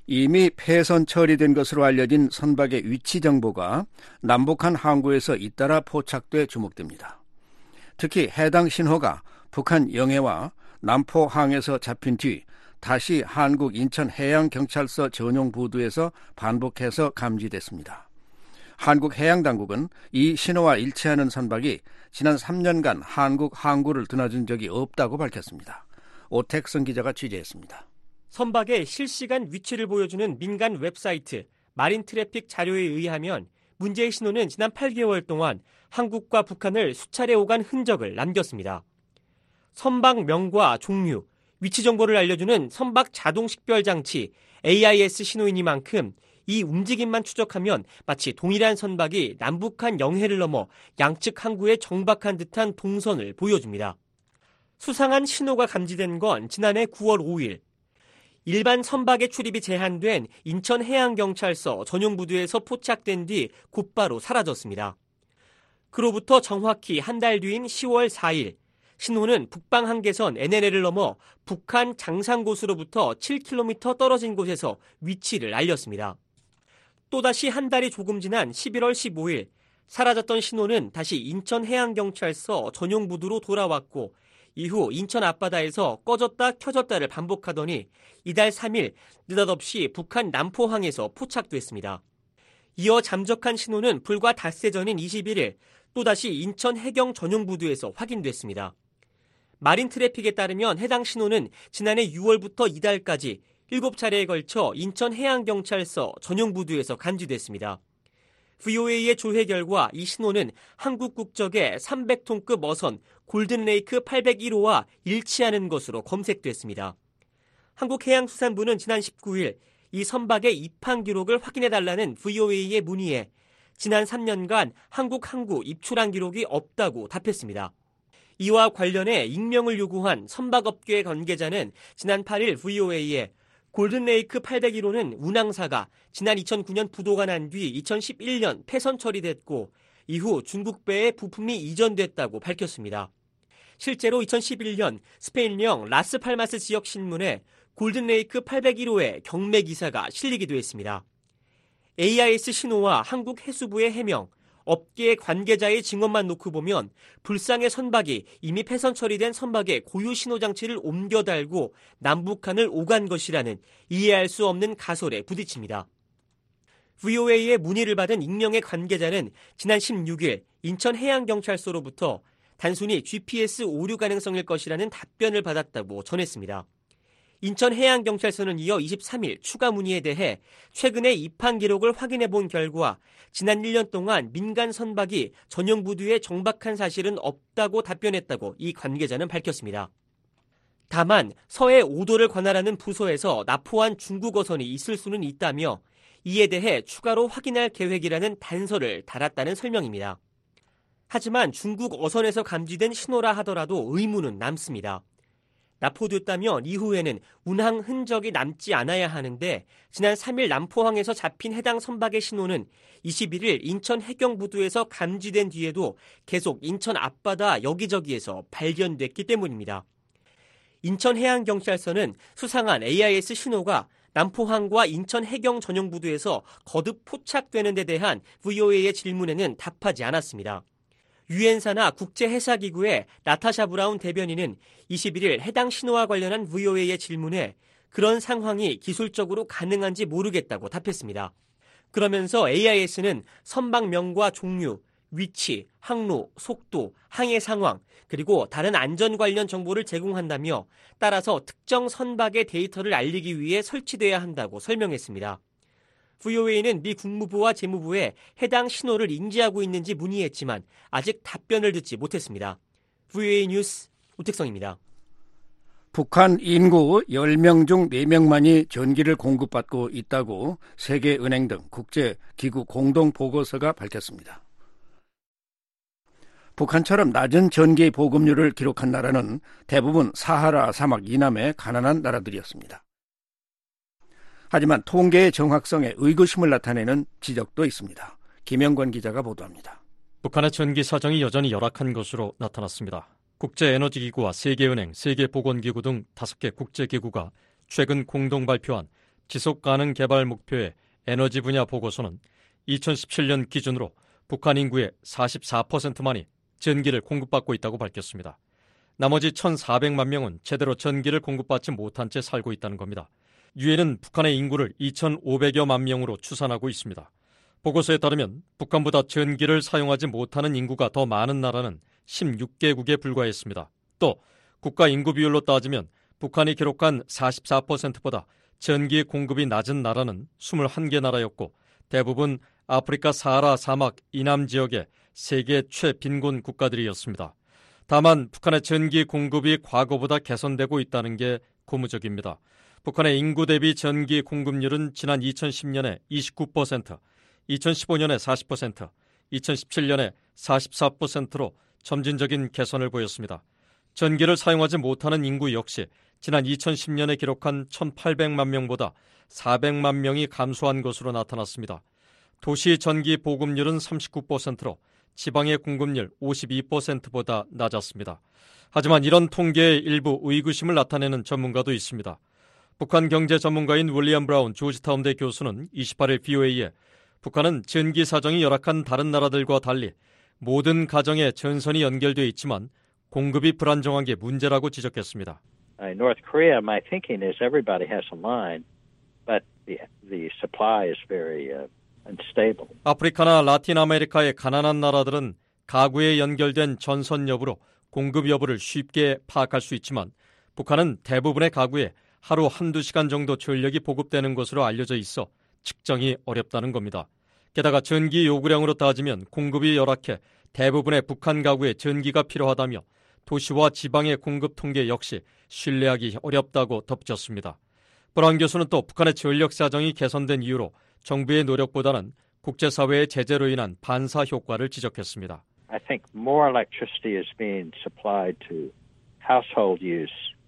이미 폐선 처리된 것으로 알려진 선박의 위치 정보가 남북한 항구에서 잇따라 포착돼 주목됩니다. 특히 해당 신호가 북한 영해와 남포항에서 잡힌 뒤 다시 한국 인천해양경찰서 전용 부두에서 반복해서 감지됐습니다. 한국해양당국은 이 신호와 일치하는 선박이 지난 삼 년간 한국 항구를 드나든 적이 없다고 밝혔습니다. 오택성 기자가 취재했습니다. 선박의 실시간 위치를 보여주는 민간 웹사이트 마린 트래픽 자료에 의하면 문제의 신호는 지난 팔 개월 동안 한국과 북한을 수차례 오간 흔적을 남겼습니다. 선박명과 종류, 위치 정보를 알려주는 선박 자동 식별 장치 에이아이에스 신호이니만큼 이 움직임만 추적하면 마치 동일한 선박이 남북한 영해를 넘어 양측 항구에 정박한 듯한 동선을 보여줍니다. 수상한 신호가 감지된 건 지난해 구월 오일 일반 선박의 출입이 제한된 인천해양경찰서 전용부두에서 포착된 뒤 곧바로 사라졌습니다. 그로부터 정확히 한 달 뒤인 시월 사일 신호는 북방 한계선 엔엘엘을 넘어 북한 장상고수로부터 칠 킬로미터 떨어진 곳에서 위치를 알렸습니다. 또다시 한 달이 조금 지난 십일월 십오일 사라졌던 신호는 다시 인천해양경찰서 전용부두로 돌아왔고 이후 인천 앞바다에서 꺼졌다 켜졌다를 반복하더니 이달 삼일 느닷없이 북한 남포항에서 포착됐습니다. 이어 잠적한 신호는 불과 닷새 전인 이십일일 또다시 인천 해경 전용부두에서 확인됐습니다. 마린 트래픽에 따르면 해당 신호는 지난해 유월부터 이달까지 일곱 차례에 걸쳐 인천해양경찰서 전용부두에서 감지됐습니다. 브이오에이의 조회 결과 이 신호는 한국 국적의 삼백 톤급 어선 골든레이크 팔백일호와 일치하는 것으로 검색됐습니다. 한국해양수산부는 지난 십구일 이 선박의 입항 기록을 확인해달라는 브이오에이의 문의에 지난 삼 년간 한국 항구 입출항 기록이 없다고 답했습니다. 이와 관련해 익명을 요구한 선박업계 관계자는 지난 팔일 브이오에이에 골든레이크 팔백일호는 운항사가 지난 이천구년 부도가 난 뒤 이천십일년 폐선 처리됐고 이후 중국배에 부품이 이전됐다고 밝혔습니다. 실제로 이천십일년 스페인령 라스팔마스 지역 신문에 골든레이크 팔백일호의 경매 기사가 실리기도 했습니다. 에이아이에스 신호와 한국 해수부의 해명, 업계 관계자의 증언만 놓고 보면 불상의 선박이 이미 폐선 처리된 선박에 고유 신호 장치를 옮겨 달고 남북한을 오간 것이라는 이해할 수 없는 가설에 부딪힙니다. 브이오에이의 문의를 받은 익명의 관계자는 지난 십육일 인천해양경찰서로부터 단순히 지피에스 오류 가능성일 것이라는 답변을 받았다고 전했습니다. 인천해양경찰서는 이어 이십삼일 추가 문의에 대해 최근에 입항 기록을 확인해 본 결과 지난 일 년 동안 민간 선박이 전용부두에 정박한 사실은 없다고 답변했다고 이 관계자는 밝혔습니다. 다만 서해 오도를 관할하는 부서에서 납포한 중국 어선이 있을 수는 있다며 이에 대해 추가로 확인할 계획이라는 단서를 달았다는 설명입니다. 하지만 중국 어선에서 감지된 신호라 하더라도 의문은 남습니다. 납포됐다면 이후에는 운항 흔적이 남지 않아야 하는데 지난 삼일 남포항에서 잡힌 해당 선박의 신호는 이십일일 인천 해경부두에서 감지된 뒤에도 계속 인천 앞바다 여기저기에서 발견됐기 때문입니다. 인천해양경찰서는 수상한 에이아이에스 신호가 남포항과 인천 해경 전용부두에서 거듭 포착되는 데 대한 브이오에이의 질문에는 답하지 않았습니다. 유엔사나 국제해사기구의 나타샤 브라운 대변인은 이십일일 해당 신호와 관련한 브이오에이의 질문에 그런 상황이 기술적으로 가능한지 모르겠다고 답했습니다. 그러면서 에이아이에스는 선박명과 종류, 위치, 항로, 속도, 항해 상황, 그리고 다른 안전 관련 정보를 제공한다며 따라서 특정 선박의 데이터를 알리기 위해 설치돼야 한다고 설명했습니다. 브이오에이는 미 국무부와 재무부에 해당 신호를 인지하고 있는지 문의했지만 아직 답변을 듣지 못했습니다. 브이오에이 뉴스 우택성입니다. 북한 인구 열 명 중 네 명만이 전기를 공급받고 있다고 세계은행 등 국제기구 공동보고서가 밝혔습니다. 북한처럼 낮은 전기 보급률을 기록한 나라는 대부분 사하라 사막 이남의 가난한 나라들이었습니다. 하지만 통계의 정확성에 의구심을 나타내는 지적도 있습니다. 김영권 기자가 보도합니다. 북한의 전기 사정이 여전히 열악한 것으로 나타났습니다. 국제에너지기구와 세계은행, 세계보건기구 등 다섯 개 국제기구가 최근 공동 발표한 지속가능 개발 목표의 에너지 분야 보고서는 이천십칠 년 기준으로 북한 인구의 사십사 퍼센트만이 전기를 공급받고 있다고 밝혔습니다. 나머지 천사백만 명은 제대로 전기를 공급받지 못한 채 살고 있다는 겁니다. 유엔은 북한의 인구를 이천오백여만 명으로 추산하고 있습니다. 보고서에 따르면 북한보다 전기를 사용하지 못하는 인구가 더 많은 나라는 십육 개국에 불과했습니다. 또 국가 인구 비율로 따지면 북한이 기록한 사십사 퍼센트보다 전기 공급이 낮은 나라는 이십일 개 나라였고 대부분 아프리카 사하라 사막 이남 지역의 세계 최빈곤 국가들이었습니다. 다만 북한의 전기 공급이 과거보다 개선되고 있다는 게 고무적입니다. 북한의 인구 대비 전기 공급률은 지난 이천십 년에 이십구 퍼센트, 이천십오 년에 사십 퍼센트, 이천십칠 년에 사십사 퍼센트로 점진적인 개선을 보였습니다. 전기를 사용하지 못하는 인구 역시 지난 이천십 년에 기록한 천팔백만 명보다 사백만 명이 감소한 것으로 나타났습니다. 도시 전기 보급률은 삼십구 퍼센트로 지방의 공급률 오십이 퍼센트보다 낮았습니다. 하지만 이런 통계에 일부 의구심을 나타내는 전문가도 있습니다. 북한 경제 전문가인 윌리엄 브라운 조지타운대 교수는 이십팔 일 브이오에이에 북한은 전기 사정이 열악한 다른 나라들과 달리 모든 가정에 전선이 연결되어 있지만 공급이 불안정한 게 문제라고 지적했습니다. In North Korea, my thinking is everybody has a line, but the the supply is very uh, unstable. 아프리카나 라틴 아메리카의 가난한 나라들은 가구에 연결된 전선 여부로 공급 여부를 쉽게 파악할 수 있지만 북한은 대부분의 가구에 하루 한두 시간 정도 전력이 보급되는 것으로 알려져 있어 측정이 어렵다는 겁니다. 게다가 전기 요구량으로 따지면 공급이 열악해 대부분의 북한 가구에 전기가 필요하다며 도시와 지방의 공급 통계 역시 신뢰하기 어렵다고 덧붙였습니다. 브라운 교수는 또 북한의 전력 사정이 개선된 이유로 정부의 노력보다는 국제사회의 제재로 인한 반사 효과를 지적했습니다. I think more electricity is being supplied to household use.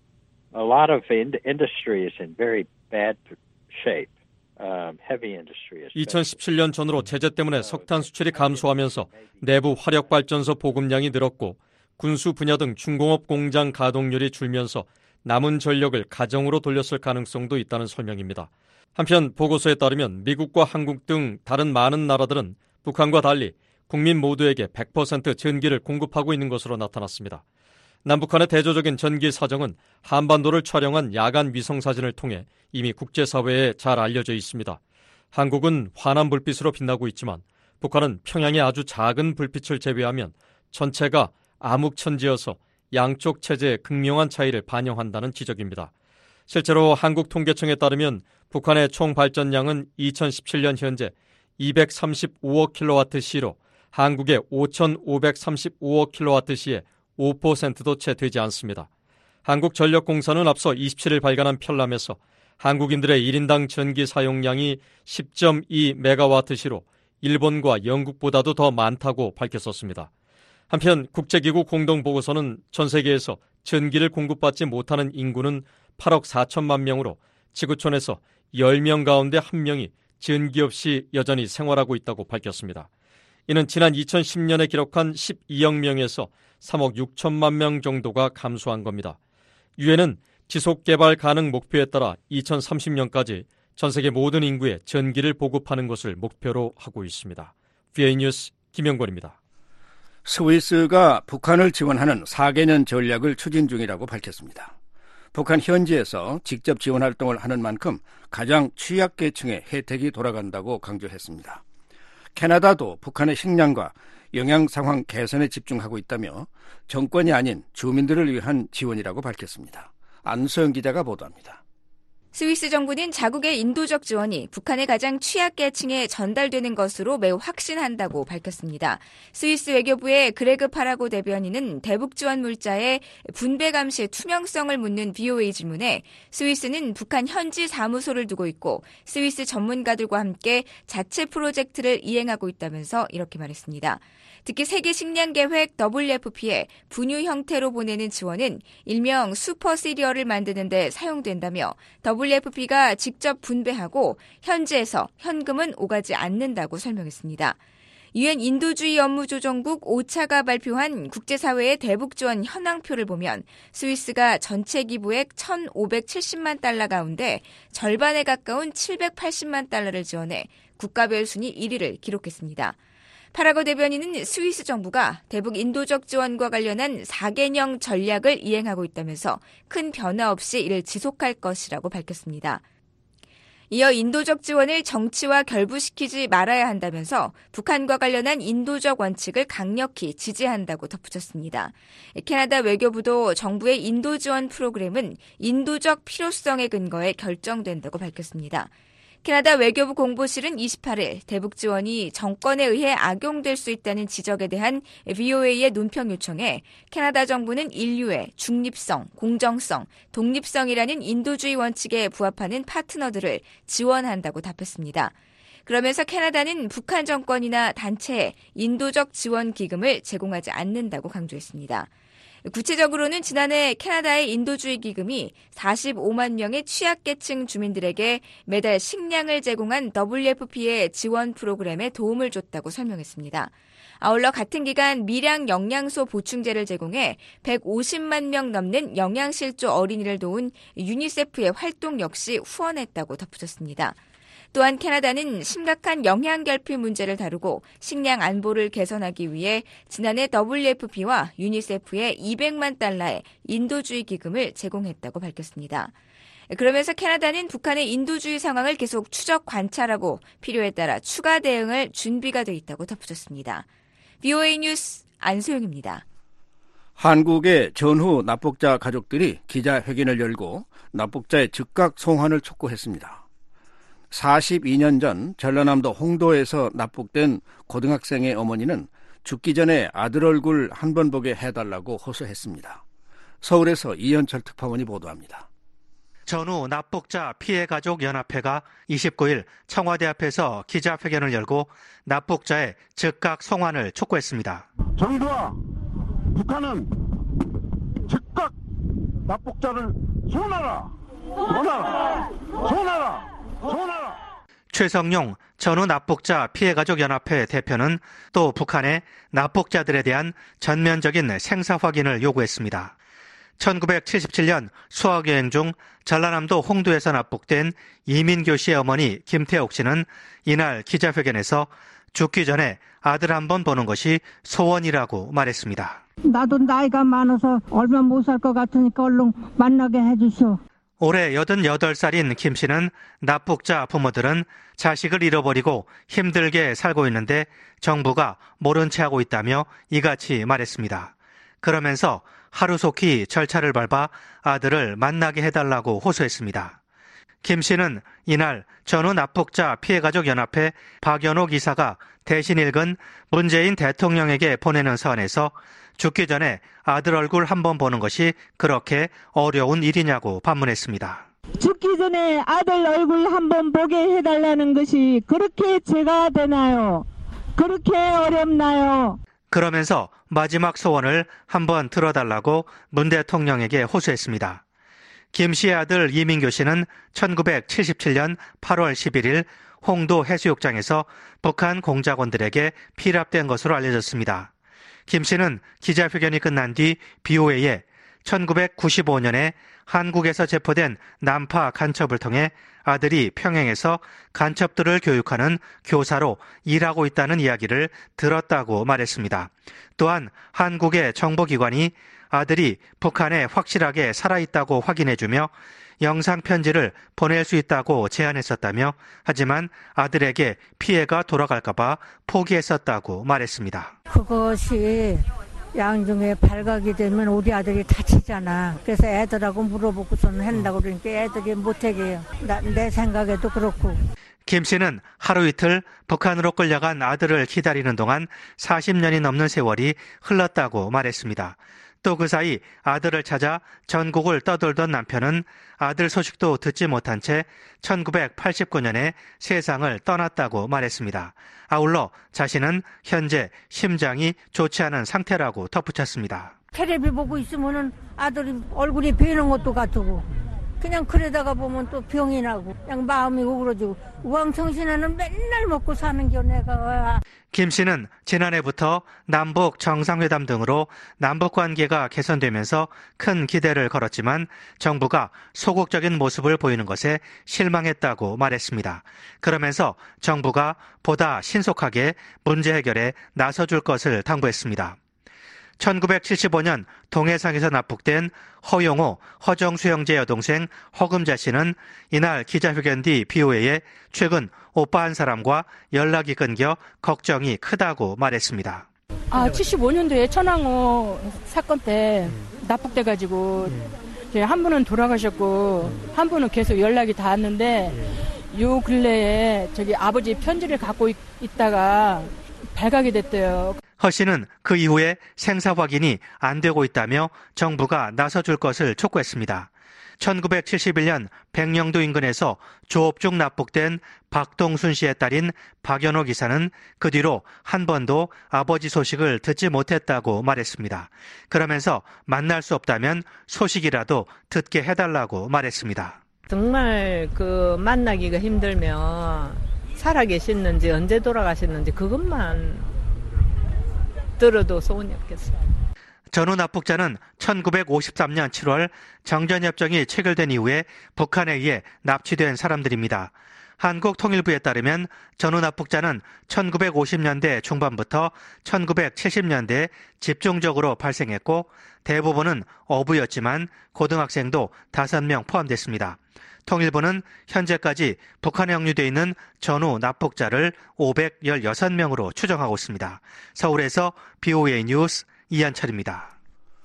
A lot of industry is in very bad shape. Um, heavy industry is. 이천십칠 년 전으로 제재 때문에 석탄 수출이 감소하면서 내부 화력발전소 보급량이 늘었고 군수 분야 등 중공업 공장 가동률이 줄면서 남은 전력을 가정으로 돌렸을 가능성도 있다는 설명입니다. 한편 보고서에 따르면 미국과 한국 등 다른 많은 나라들은 북한과 달리 국민 모두에게 백 퍼센트 전기를 공급하고 있는 것으로 나타났습니다. 남북한의 대조적인 전기 사정은 한반도를 촬영한 야간 위성사진을 통해 이미 국제사회에 잘 알려져 있습니다. 한국은 환한 불빛으로 빛나고 있지만 북한은 평양의 아주 작은 불빛을 제외하면 전체가 암흑천지여서 양쪽 체제의 극명한 차이를 반영한다는 지적입니다. 실제로 한국통계청에 따르면 북한의 총 발전량은 이천십칠 년 현재 이백삼십오억 킬로와트시로 한국의 오천오백삼십오억 킬로와트시의 오 퍼센트도 채 되지 않습니다. 한국전력공사는 앞서 이십칠 일 발간한 편람에서 한국인들의 일 인당 전기 사용량이 십 점 이 메가와트시로 일본과 영국보다도 더 많다고 밝혔었습니다. 한편 국제기구 공동보고서는 전 세계에서 전기를 공급받지 못하는 인구는 팔억 사천만 명으로 지구촌에서 열 명 가운데 한 명이 전기 없이 여전히 생활하고 있다고 밝혔습니다. 이는 지난 이천십 년에 기록한 십이억 명에서 삼억 육천만 명 정도가 감소한 겁니다. 유엔은 지속개발 가능 목표에 따라 이천삼십 년까지 전 세계 모든 인구에 전기를 보급하는 것을 목표로 하고 있습니다. 브이오에이 뉴스 김영권입니다. 스위스가 북한을 지원하는 사 개년 전략을 추진 중이라고 밝혔습니다. 북한 현지에서 직접 지원 활동을 하는 만큼 가장 취약계층의 혜택이 돌아간다고 강조했습니다. 캐나다도 북한의 식량과 영양 상황 개선에 집중하고 있다며 정권이 아닌 주민들을 위한 지원이라고 밝혔습니다. 안소영 기자가 보도합니다. 스위스 정부는 자국의 인도적 지원이 북한의 가장 취약계층에 전달되는 것으로 매우 확신한다고 밝혔습니다. 스위스 외교부의 그레그 파라고 대변인은 대북 지원 물자의 분배 감시의 투명성을 묻는 브이오에이 질문에 스위스는 북한 현지 사무소를 두고 있고 스위스 전문가들과 함께 자체 프로젝트를 이행하고 있다면서 이렇게 말했습니다. 특히 세계 식량 계획 더블유에프피에 분유 형태로 보내는 지원은 일명 슈퍼 시리얼을 만드는 데 사용된다며 더블유에프피가 직접 분배하고 현지에서 현금은 오가지 않는다고 설명했습니다. 유엔 인도주의 업무조정국 오차가 발표한 국제사회의 대북지원 현황표를 보면 스위스가 전체 기부액 천오백칠십만 달러 가운데 절반에 가까운 칠백팔십만 달러를 지원해 국가별 순위 일 위를 기록했습니다. 파라거 대변인은 스위스 정부가 대북 인도적 지원과 관련한 사 개년 전략을 이행하고 있다면서 큰 변화 없이 이를 지속할 것이라고 밝혔습니다. 이어 인도적 지원을 정치와 결부시키지 말아야 한다면서 북한과 관련한 인도적 원칙을 강력히 지지한다고 덧붙였습니다. 캐나다 외교부도 정부의 인도 지원 프로그램은 인도적 필요성에 근거해 결정된다고 밝혔습니다. 캐나다 외교부 공보실은 이십팔 일 대북 지원이 정권에 의해 악용될 수 있다는 지적에 대한 브이오에이의 논평 요청에 캐나다 정부는 인류의 중립성, 공정성, 독립성이라는 인도주의 원칙에 부합하는 파트너들을 지원한다고 답했습니다. 그러면서 캐나다는 북한 정권이나 단체에 인도적 지원 기금을 제공하지 않는다고 강조했습니다. 구체적으로는 지난해 캐나다의 인도주의 기금이 사십오만 명의 취약계층 주민들에게 매달 식량을 제공한 더블유에프피의 지원 프로그램에 도움을 줬다고 설명했습니다. 아울러 같은 기간 미량 영양소 보충제를 제공해 백오십만 명 넘는 영양실조 어린이를 도운 유니세프의 활동 역시 후원했다고 덧붙였습니다. 또한 캐나다는 심각한 영양결핍 문제를 다루고 식량 안보를 개선하기 위해 지난해 더블유에프피와 유니세프에 이백만 달러의 인도주의 기금을 제공했다고 밝혔습니다. 그러면서 캐나다는 북한의 인도주의 상황을 계속 추적 관찰하고 필요에 따라 추가 대응을 준비가 돼 있다고 덧붙였습니다. 브이오에이 뉴스 안소영입니다. 한국의 전후 납북자 가족들이 기자회견을 열고 납북자의 즉각 송환을 촉구했습니다. 사십이 년 전 전라남도 홍도에서 납북된 고등학생의 어머니는 죽기 전에 아들 얼굴 한 번 보게 해달라고 호소했습니다. 서울에서 이현철 특파원이 보도합니다. 전후 납북자 피해가족 연합회가 이십구 일 청와대 앞에서 기자회견을 열고 납북자의 즉각 송환을 촉구했습니다. 정부와 북한은 즉각 납북자를 송환하라! 송환하라! 송환하라! 최성용 전후 납북자 피해가족연합회 대표는 또 북한의 납북자들에 대한 전면적인 생사 확인을 요구했습니다. 천구백칠십칠 년 수학여행 중 전라남도 홍도에서 납북된 이민교 씨의 어머니 김태옥 씨는 이날 기자회견에서 죽기 전에 아들 한번 보는 것이 소원이라고 말했습니다. 나도 나이가 많아서 얼마 못 살 것 같으니까 얼른 만나게 해주시오. 올해 여든여덟 살인 김 씨는 납북자 부모들은 자식을 잃어버리고 힘들게 살고 있는데 정부가 모른 채 하고 있다며 이같이 말했습니다. 그러면서 하루속히 절차를 밟아 아들을 만나게 해달라고 호소했습니다. 김 씨는 이날 전후 납북자 피해가족연합회 박연옥 이사가 대신 읽은 문재인 대통령에게 보내는 서한에서 죽기 전에 아들 얼굴 한번 보는 것이 그렇게 어려운 일이냐고 반문했습니다. 죽기 전에 아들 얼굴 한번 보게 해달라는 것이 그렇게 죄가 되나요? 그렇게 어렵나요? 그러면서 마지막 소원을 한번 들어달라고 문 대통령에게 호소했습니다. 김 씨의 아들 이민교 씨는 천구백칠십칠 년 팔월 십일일 홍도 해수욕장에서 북한 공작원들에게 피랍된 것으로 알려졌습니다. 김 씨는 기자회견이 끝난 뒤 브이오에이에 천구백구십오 년에 한국에서 체포된 남파 간첩을 통해 아들이 평양에서 간첩들을 교육하는 교사로 일하고 있다는 이야기를 들었다고 말했습니다. 또한 한국의 정보기관이 아들이 북한에 확실하게 살아있다고 확인해주며 영상편지를 보낼 수 있다고 제안했었다며 하지만 아들에게 피해가 돌아갈까봐 포기했었다고 말했습니다. 그것이 양중에 발각이 되면 우리 아들이 다치잖아. 그래서 애들하고 물어보고서는 한다고 그러니까 애들이 못하게 해요. 나, 내 생각에도 그렇고. 김 씨는 하루 이틀 북한으로 끌려간 아들을 기다리는 동안 사십 년이 넘는 세월이 흘렀다고 말했습니다. 또 그 사이 아들을 찾아 전국을 떠돌던 남편은 아들 소식도 듣지 못한 채 천구백팔십구 년에 세상을 떠났다고 말했습니다. 아울러 자신은 현재 심장이 좋지 않은 상태라고 덧붙였습니다. 텔레비 보고 있으면은 아들이 얼굴이 비는 것도 같고 그냥 그러다가 보면 또 병이 나고 그냥 마음이 우울해지고 우왕청신에는 맨날 먹고 사는 겨 내가. 김 씨는 지난해부터 남북 정상회담 등으로 남북 관계가 개선되면서 큰 기대를 걸었지만 정부가 소극적인 모습을 보이는 것에 실망했다고 말했습니다. 그러면서 정부가 보다 신속하게 문제 해결에 나서줄 것을 당부했습니다. 천구백칠십오 년 동해상에서 납북된 허용호 허정수 형제 여동생 허금자 씨는 이날 기자회견 뒤 비오에이에 최근 오빠 한 사람과 연락이 끊겨 걱정이 크다고 말했습니다. 아, 칠십오 년도에 천황호 사건 때 납북돼가지고 한 분은 돌아가셨고 한 분은 계속 연락이 닿았는데 요 근래에 저기 아버지 편지를 갖고 있, 있다가 발각이 됐대요. 허 씨는 그 이후에 생사 확인이 안 되고 있다며 정부가 나서줄 것을 촉구했습니다. 천구백칠십일 년 백령도 인근에서 조업 중 납북된 박동순 씨의 딸인 박연호 기사는 그 뒤로 한 번도 아버지 소식을 듣지 못했다고 말했습니다. 그러면서 만날 수 없다면 소식이라도 듣게 해달라고 말했습니다. 정말 그 만나기가 힘들면 살아계셨는지 언제 돌아가셨는지 그것만 들어도 소원이 없겠어요. 전후 납북자는 천구백오십삼 년 칠월 정전협정이 체결된 이후에 북한에 의해 납치된 사람들입니다. 한국통일부에 따르면 전후 납북자는 천구백오십 년대 중반부터 천구백칠십 년대에 집중적으로 발생했고 대부분은 어부였지만 고등학생도 다섯 명 포함됐습니다. 통일부는 현재까지 북한에 억류되어 있는 전후 납북자를 오백십육 명으로 추정하고 있습니다. 서울에서 비오에이 뉴스 이한철입니다.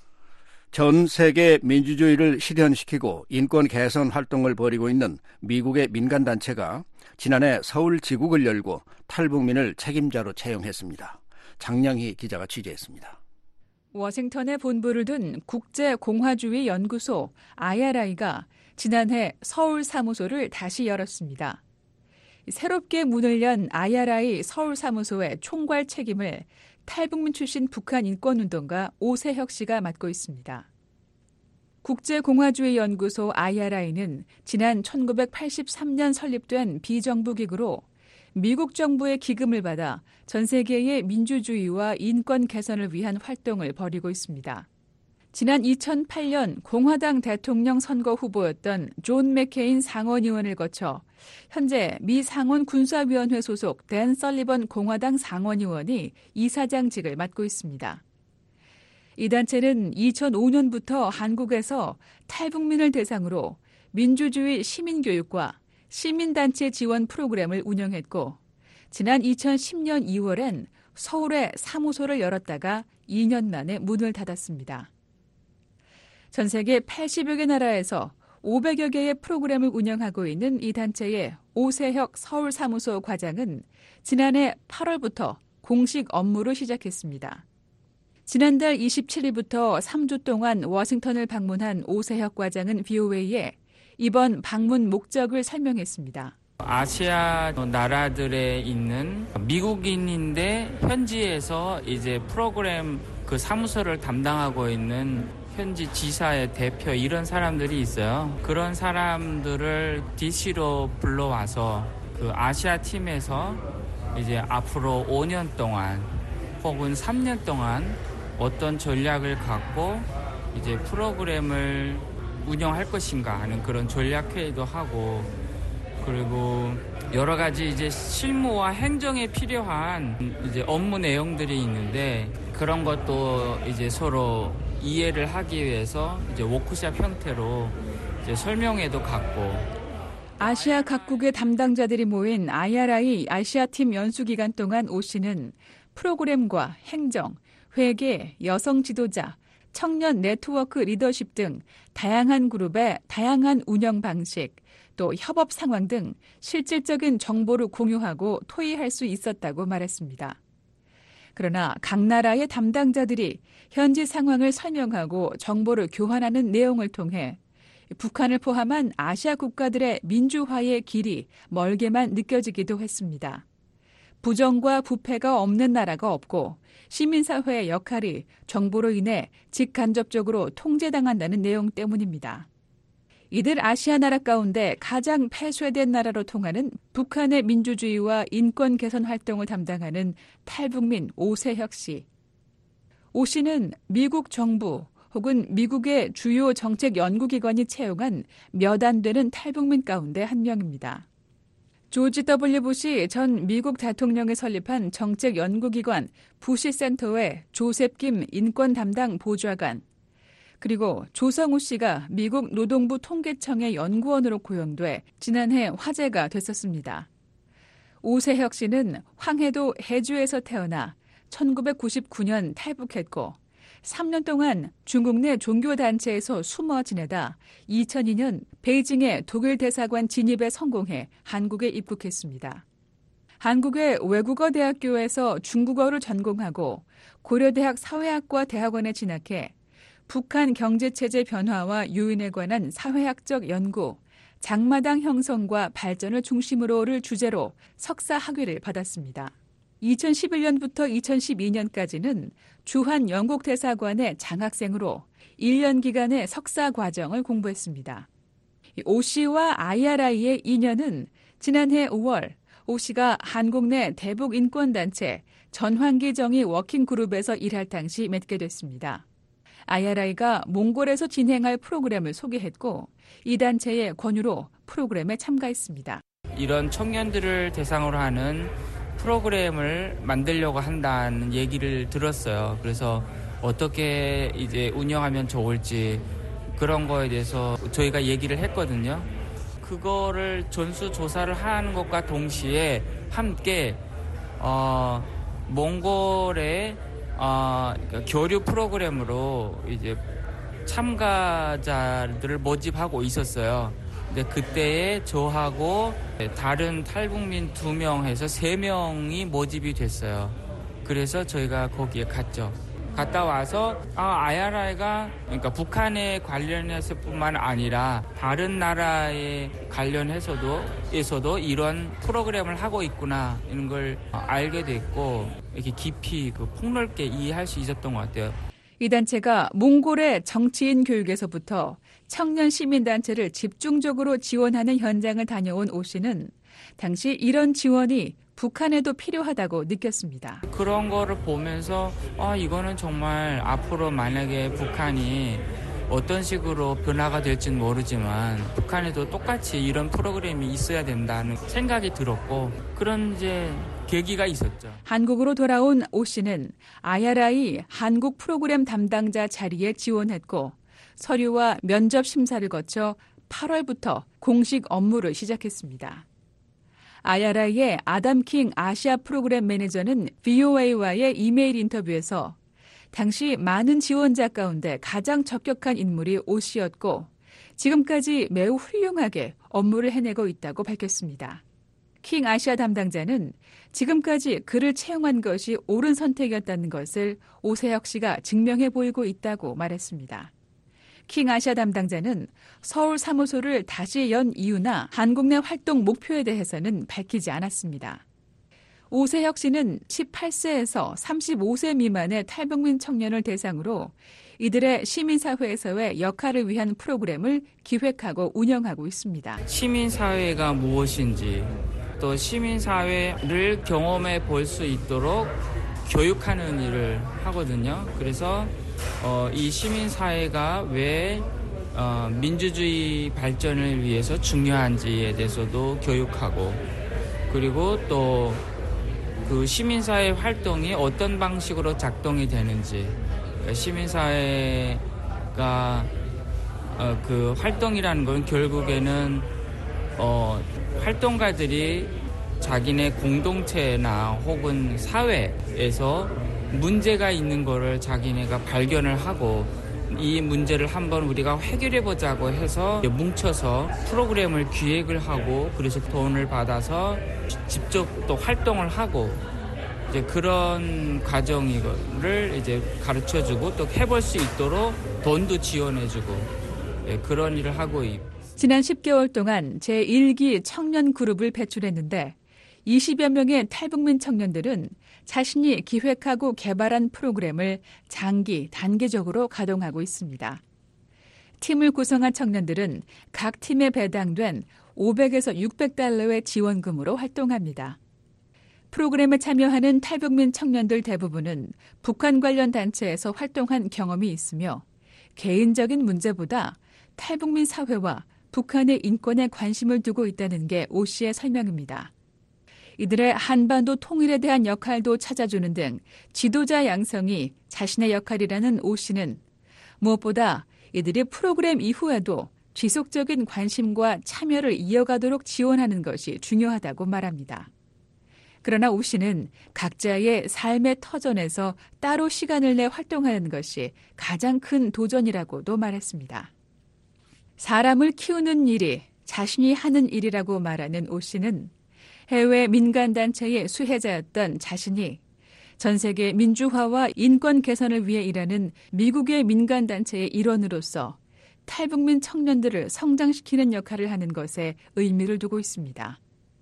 전 세계 민주주의를 실현시키고 인권 개선 활동을 벌이고 있는 미국의 민간단체가 지난해 서울 지국을 열고 탈북민을 책임자로 채용했습니다. 장량희 기자가 취재했습니다. 워싱턴에 본부를 둔 국제공화주의 연구소 아이알아이가 지난해 서울 사무소를 다시 열었습니다. 새롭게 문을 연 아이알아이 서울 사무소의 총괄 책임을 탈북민 출신 북한 인권운동가 오세혁 씨가 맡고 있습니다. 국제공화주의 연구소 아이알아이는 지난 천구백팔십삼 년 설립된 비정부 기구로 미국 정부의 기금을 받아 전 세계의 민주주의와 인권 개선을 위한 활동을 벌이고 있습니다. 지난 이천팔 년 공화당 대통령 선거 후보였던 존 맥케인 상원 의원을 거쳐 현재 미 상원 군사위원회 소속 댄 설리번 공화당 상원 의원이 이사장직을 맡고 있습니다. 이 단체는 이천오 년부터 한국에서 탈북민을 대상으로 민주주의 시민교육과 시민단체 지원 프로그램을 운영했고 지난 이천십 년 이월엔 서울에 사무소를 열었다가 이 년 만에 문을 닫았습니다. 전 세계 팔십여 개 나라에서 오백여 개의 프로그램을 운영하고 있는 이 단체의 오세혁 서울 사무소 과장은 지난해 팔월부터 공식 업무를 시작했습니다. 지난달 이십칠 일부터 삼 주 동안 워싱턴을 방문한 오세혁 과장은 비오에이에 이번 방문 목적을 설명했습니다. 아시아 나라들에 있는 미국인인데 현지에서 이제 프로그램 그 사무소를 담당하고 있는 현지 지사의 대표 이런 사람들이 있어요. 그런 사람들을 디씨로 불러와서 그 아시아 팀에서 이제 앞으로 오 년 동안 혹은 삼 년 동안 어떤 전략을 갖고 이제 프로그램을 운영할 것인가 하는 그런 전략 회의도 하고 그리고 여러 가지 이제 실무와 행정에 필요한 이제 업무 내용들이 있는데 그런 것도 이제 서로 이해를 하기 위해서 이제 워크숍 형태로 이제 설명회도 갖고 아시아 각국의 담당자들이 모인 아이알아이 아시아팀 연수 기간 동안 오 씨는 프로그램과 행정, 회계, 여성 지도자, 청년 네트워크 리더십 등 다양한 그룹의 다양한 운영 방식, 또 협업 상황 등 실질적인 정보를 공유하고 토의할 수 있었다고 말했습니다. 그러나 각 나라의 담당자들이 현지 상황을 설명하고 정보를 교환하는 내용을 통해 북한을 포함한 아시아 국가들의 민주화의 길이 멀게만 느껴지기도 했습니다. 부정과 부패가 없는 나라가 없고 시민사회의 역할이 정보로 인해 직간접적으로 통제당한다는 내용 때문입니다. 이들 아시아 나라 가운데 가장 폐쇄된 나라로 통하는 북한의 민주주의와 인권 개선 활동을 담당하는 탈북민 오세혁 씨. 오 씨는 미국 정부 혹은 미국의 주요 정책 연구기관이 채용한 몇 안 되는 탈북민 가운데 한 명입니다. 조지 더블유 부시 전 미국 대통령이 설립한 정책 연구기관 부시 센터의 조셉 김 인권 담당 보좌관, 그리고 조성우 씨가 미국 노동부 통계청의 연구원으로 고용돼 지난해 화제가 됐었습니다. 오세혁 씨는 황해도 해주에서 태어나 천구백구십구 년 탈북했고 삼 년 동안 중국 내 종교단체에서 숨어 지내다 이천이 년 베이징의 독일 대사관 진입에 성공해 한국에 입국했습니다. 한국의 외국어 대학교에서 중국어를 전공하고 고려대학 사회학과 대학원에 진학해 북한 경제체제 변화와 요인에 관한 사회학적 연구, 장마당 형성과 발전을 중심으로를 주제로 석사 학위를 받았습니다. 이천십일 년부터 이천십이 년까지는 주한 영국 대사관의 장학생으로 일 년 기간의 석사 과정을 공부했습니다. 오 씨와 아이알아이의 인연은 지난해 오월 오 씨가 한국 내 대북 인권단체 전환기 정의 워킹그룹에서 일할 당시 맺게 됐습니다. 아이알아이가 몽골에서 진행할 프로그램을 소개했고 이 단체의 권유로 프로그램에 참가했습니다. 이런 청년들을 대상으로 하는 프로그램을 만들려고 한다는 얘기를 들었어요. 그래서 어떻게 이제 운영하면 좋을지 그런 거에 대해서 저희가 얘기를 했거든요. 그거를 전수조사를 하는 것과 동시에 함께 어, 몽골의 어, 교류 프로그램으로 이제 참가자들을 모집하고 있었어요. 근데 그때에 저하고 다른 탈북민 두 명 해서 세 명이 모집이 됐어요. 그래서 저희가 거기에 갔죠. 갔다 와서 아, 아이알아이가 그러니까 북한에 관련해서뿐만 아니라 다른 나라에 관련해서도 에서도 이런 프로그램을 하고 있구나 이런 걸 알게 됐고 이렇게 깊이 그 폭넓게 이해할 수 있었던 것 같아요. 이 단체가 몽골의 정치인 교육에서부터 청년 시민단체를 집중적으로 지원하는 현장을 다녀온 오 씨는 당시 이런 지원이 북한에도 필요하다고 느꼈습니다. 그런 거를 보면서 아, 이거는 정말 앞으로 만약에 북한이 어떤 식으로 변화가 될지는 모르지만 북한에도 똑같이 이런 프로그램이 있어야 된다는 생각이 들었고 그런 이제 계기가 있었죠. 한국으로 돌아온 오 씨는 아이알아이 한국 프로그램 담당자 자리에 지원했고 서류와 면접 심사를 거쳐 팔월부터 공식 업무를 시작했습니다. 아이알아이의 아담 킹 아시아 프로그램 매니저는 브이오에이와의 이메일 인터뷰에서 당시 많은 지원자 가운데 가장 적격한 인물이 오 씨였고 지금까지 매우 훌륭하게 업무를 해내고 있다고 밝혔습니다. 킹 아시아 담당자는 지금까지 그를 채용한 것이 옳은 선택이었다는 것을 오세혁 씨가 증명해 보이고 있다고 말했습니다. 킹 아시아 담당자는 서울 사무소를 다시 연 이유나 한국 내 활동 목표에 대해서는 밝히지 않았습니다. 오세혁 씨는 십팔 세에서 삼십오 세 미만의 탈북민 청년을 대상으로 이들의 시민사회에서의 역할을 위한 프로그램을 기획하고 운영하고 있습니다. 시민사회가 무엇인지 또 시민사회를 경험해 볼 수 있도록 교육하는 일을 하거든요. 그래서 어, 이 시민사회가 왜 어, 민주주의 발전을 위해서 중요한지에 대해서도 교육하고 그리고 또 그 시민사회 활동이 어떤 방식으로 작동이 되는지 그러니까 시민사회가 어, 그 활동이라는 건 결국에는 어, 활동가들이 자기네 공동체나 혹은 사회에서 문제가 있는 거를 자기네가 발견을 하고 이 문제를 한번 우리가 해결해 보자고 해서 뭉쳐서 프로그램을 기획을 하고 그래서 돈을 받아서 직접 또 활동을 하고 이제 그런 과정을 이제 가르쳐주고 또 해볼 수 있도록 돈도 지원해주고 그런 일을 하고 있고. 지난 십 개월 동안 제일 기 청년 그룹을 배출했는데 이십여 명의 탈북민 청년들은 자신이 기획하고 개발한 프로그램을 장기, 단계적으로 가동하고 있습니다. 팀을 구성한 청년들은 각 팀에 배당된 오백에서 육백 달러의 지원금으로 활동합니다. 프로그램에 참여하는 탈북민 청년들 대부분은 북한 관련 단체에서 활동한 경험이 있으며 개인적인 문제보다 탈북민 사회와 북한의 인권에 관심을 두고 있다는 게 오 씨의 설명입니다. 이들의 한반도 통일에 대한 역할도 찾아주는 등 지도자 양성이 자신의 역할이라는 오 씨는 무엇보다 이들이 프로그램 이후에도 지속적인 관심과 참여를 이어가도록 지원하는 것이 중요하다고 말합니다. 그러나 오 씨는 각자의 삶의 터전에서 따로 시간을 내 활동하는 것이 가장 큰 도전이라고도 말했습니다. 사람을 키우는 일이 자신이 하는 일이라고 말하는 오 씨는 해외 민간단체의 수혜자였던 자신이 전 세계 민주화와 인권 개선을 위해 일하는 미국의 민간단체의 일원으로서 탈북민 청년들을 성장시키는 역할을 하는 것에 의미를 두고 있습니다.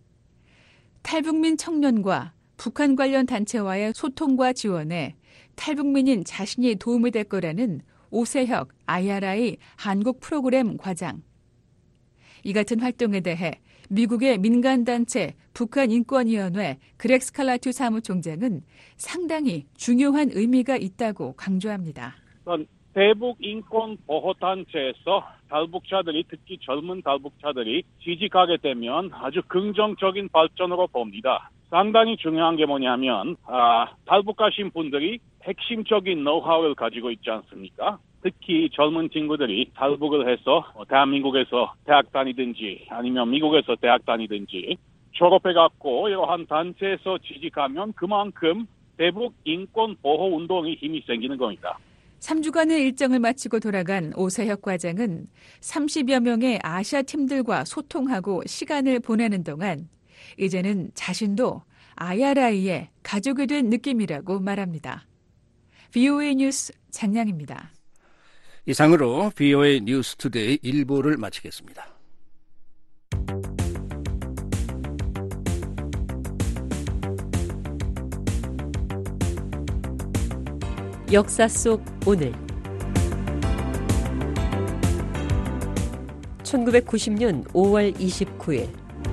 탈북민 청년과 북한 관련 단체와의 소통과 지원에 탈북민인 자신이 도움이 될 거라는 오세혁 아이알아이 한국 프로그램 과장. 이 같은 활동에 대해 미국의 민간단체 북한인권위원회 그렉 스칼라튜 사무총장은 상당히 중요한 의미가 있다고 강조합니다. 대북 인권 보호 단체에서 탈북자들이 특히 젊은 탈북자들이 취직하게 되면 아주 긍정적인 발전으로 봅니다. 상당히 중요한 게 뭐냐면 아, 탈북하신 분들이 핵심적인 노하우를 가지고 있지 않습니까? 특히 젊은 친구들이 탈북을 해서 대한민국에서 대학 다니든지 아니면 미국에서 대학 다니든지 졸업해갖고 이러한 단체에서 취직하면 그만큼 대북 인권 보호 운동에 힘이 생기는 겁니다. 삼 주간의 일정을 마치고 돌아간 오세혁 과장은 삼십여 명의 아시아 팀들과 소통하고 시간을 보내는 동안 이제는 자신도 아이알아이의 가족이 된 느낌이라고 말합니다. 브이오에이 뉴스 장량입니다. 이상으로 브이오에이 뉴스 투데이 일 부를 마치겠습니다. 역사 속 오늘 천구백구십 년 오월 이십구일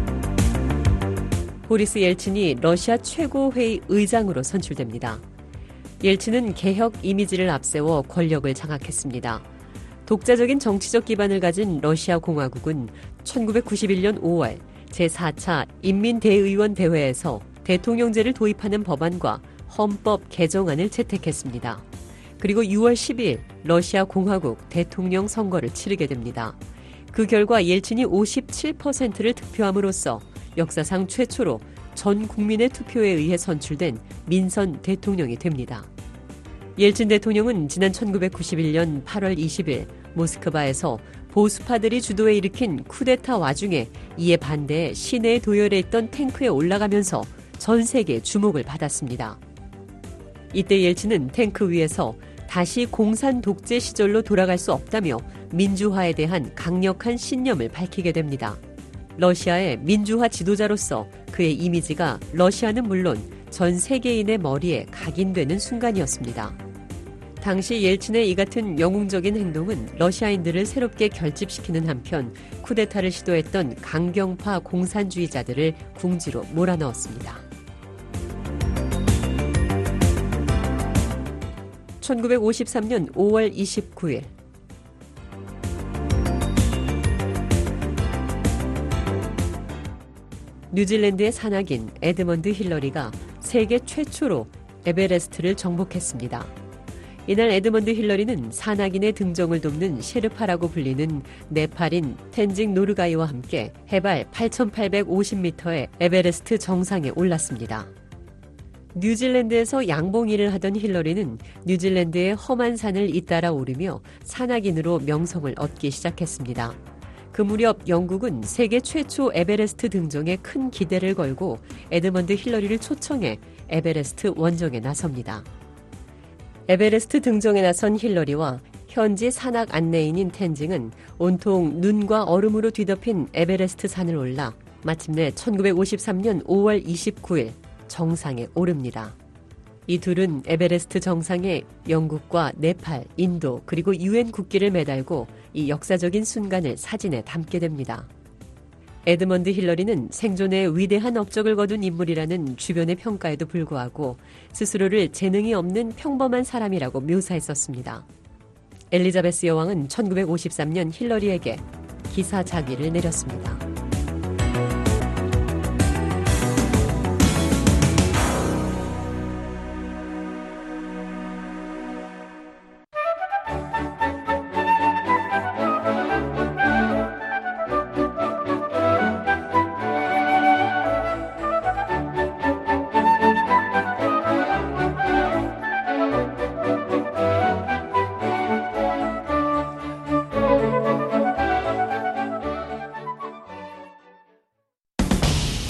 보리스 옐친이 러시아 최고회의 의장으로 선출됩니다. 옐친은 개혁 이미지를 앞세워 권력을 장악했습니다. 독자적인 정치적 기반을 가진 러시아 공화국은 천구백구십일 년 오월 제사 차 인민대의원 대회에서 대통령제를 도입하는 법안과 헌법 개정안을 채택했습니다. 그리고 유월 십일 러시아 공화국 대통령 선거를 치르게 됩니다. 그 결과 옐친이 오십칠 퍼센트를 득표함으로써 역사상 최초로 전 국민의 투표에 의해 선출된 민선 대통령이 됩니다. 옐친 대통령은 지난 천구백구십일 년 팔월 이십일 모스크바에서 보수파들이 주도해 일으킨 쿠데타 와중에 이에 반대해 시내에 도열해 있던 탱크에 올라가면서 전 세계의 주목을 받았습니다. 이때 옐친은 탱크 위에서 다시 공산 독재 시절로 돌아갈 수 없다며 민주화에 대한 강력한 신념을 밝히게 됩니다. 러시아의 민주화 지도자로서 그의 이미지가 러시아는 물론 전 세계인의 머리에 각인되는 순간이었습니다. 당시 옐친의 이 같은 영웅적인 행동은 러시아인들을 새롭게 결집시키는 한편 쿠데타를 시도했던 강경파 공산주의자들을 궁지로 몰아넣었습니다. 천구백오십삼 년 오월 이십구일 뉴질랜드의 산악인 에드먼드 힐러리가 세계 최초로 에베레스트를 정복했습니다. 이날 에드먼드 힐러리는 산악인의 등정을 돕는 셰르파라고 불리는 네팔인 텐징 노르가이와 함께 해발 팔천팔백오십 미터의 에베레스트 정상에 올랐습니다. 뉴질랜드에서 양봉 일을 하던 힐러리는 뉴질랜드의 험한 산을 잇따라 오르며 산악인으로 명성을 얻기 시작했습니다. 그 무렵 영국은 세계 최초 에베레스트 등정에 큰 기대를 걸고 에드먼드 힐러리를 초청해 에베레스트 원정에 나섭니다. 에베레스트 등정에 나선 힐러리와 현지 산악 안내인인 텐징은 온통 눈과 얼음으로 뒤덮인 에베레스트 산을 올라 마침내 천구백오십삼 년 오월 이십구일 정상에 오릅니다. 이 둘은 에베레스트 정상에 영국과 네팔, 인도 그리고 유엔 국기를 매달고 이 역사적인 순간을 사진에 담게 됩니다. 에드먼드 힐러리는 생존에 위대한 업적을 거둔 인물이라는 주변의 평가에도 불구하고 스스로를 재능이 없는 평범한 사람이라고 묘사했었습니다. 엘리자베스 여왕은 천구백오십삼 년 힐러리에게 기사자기를 내렸습니다.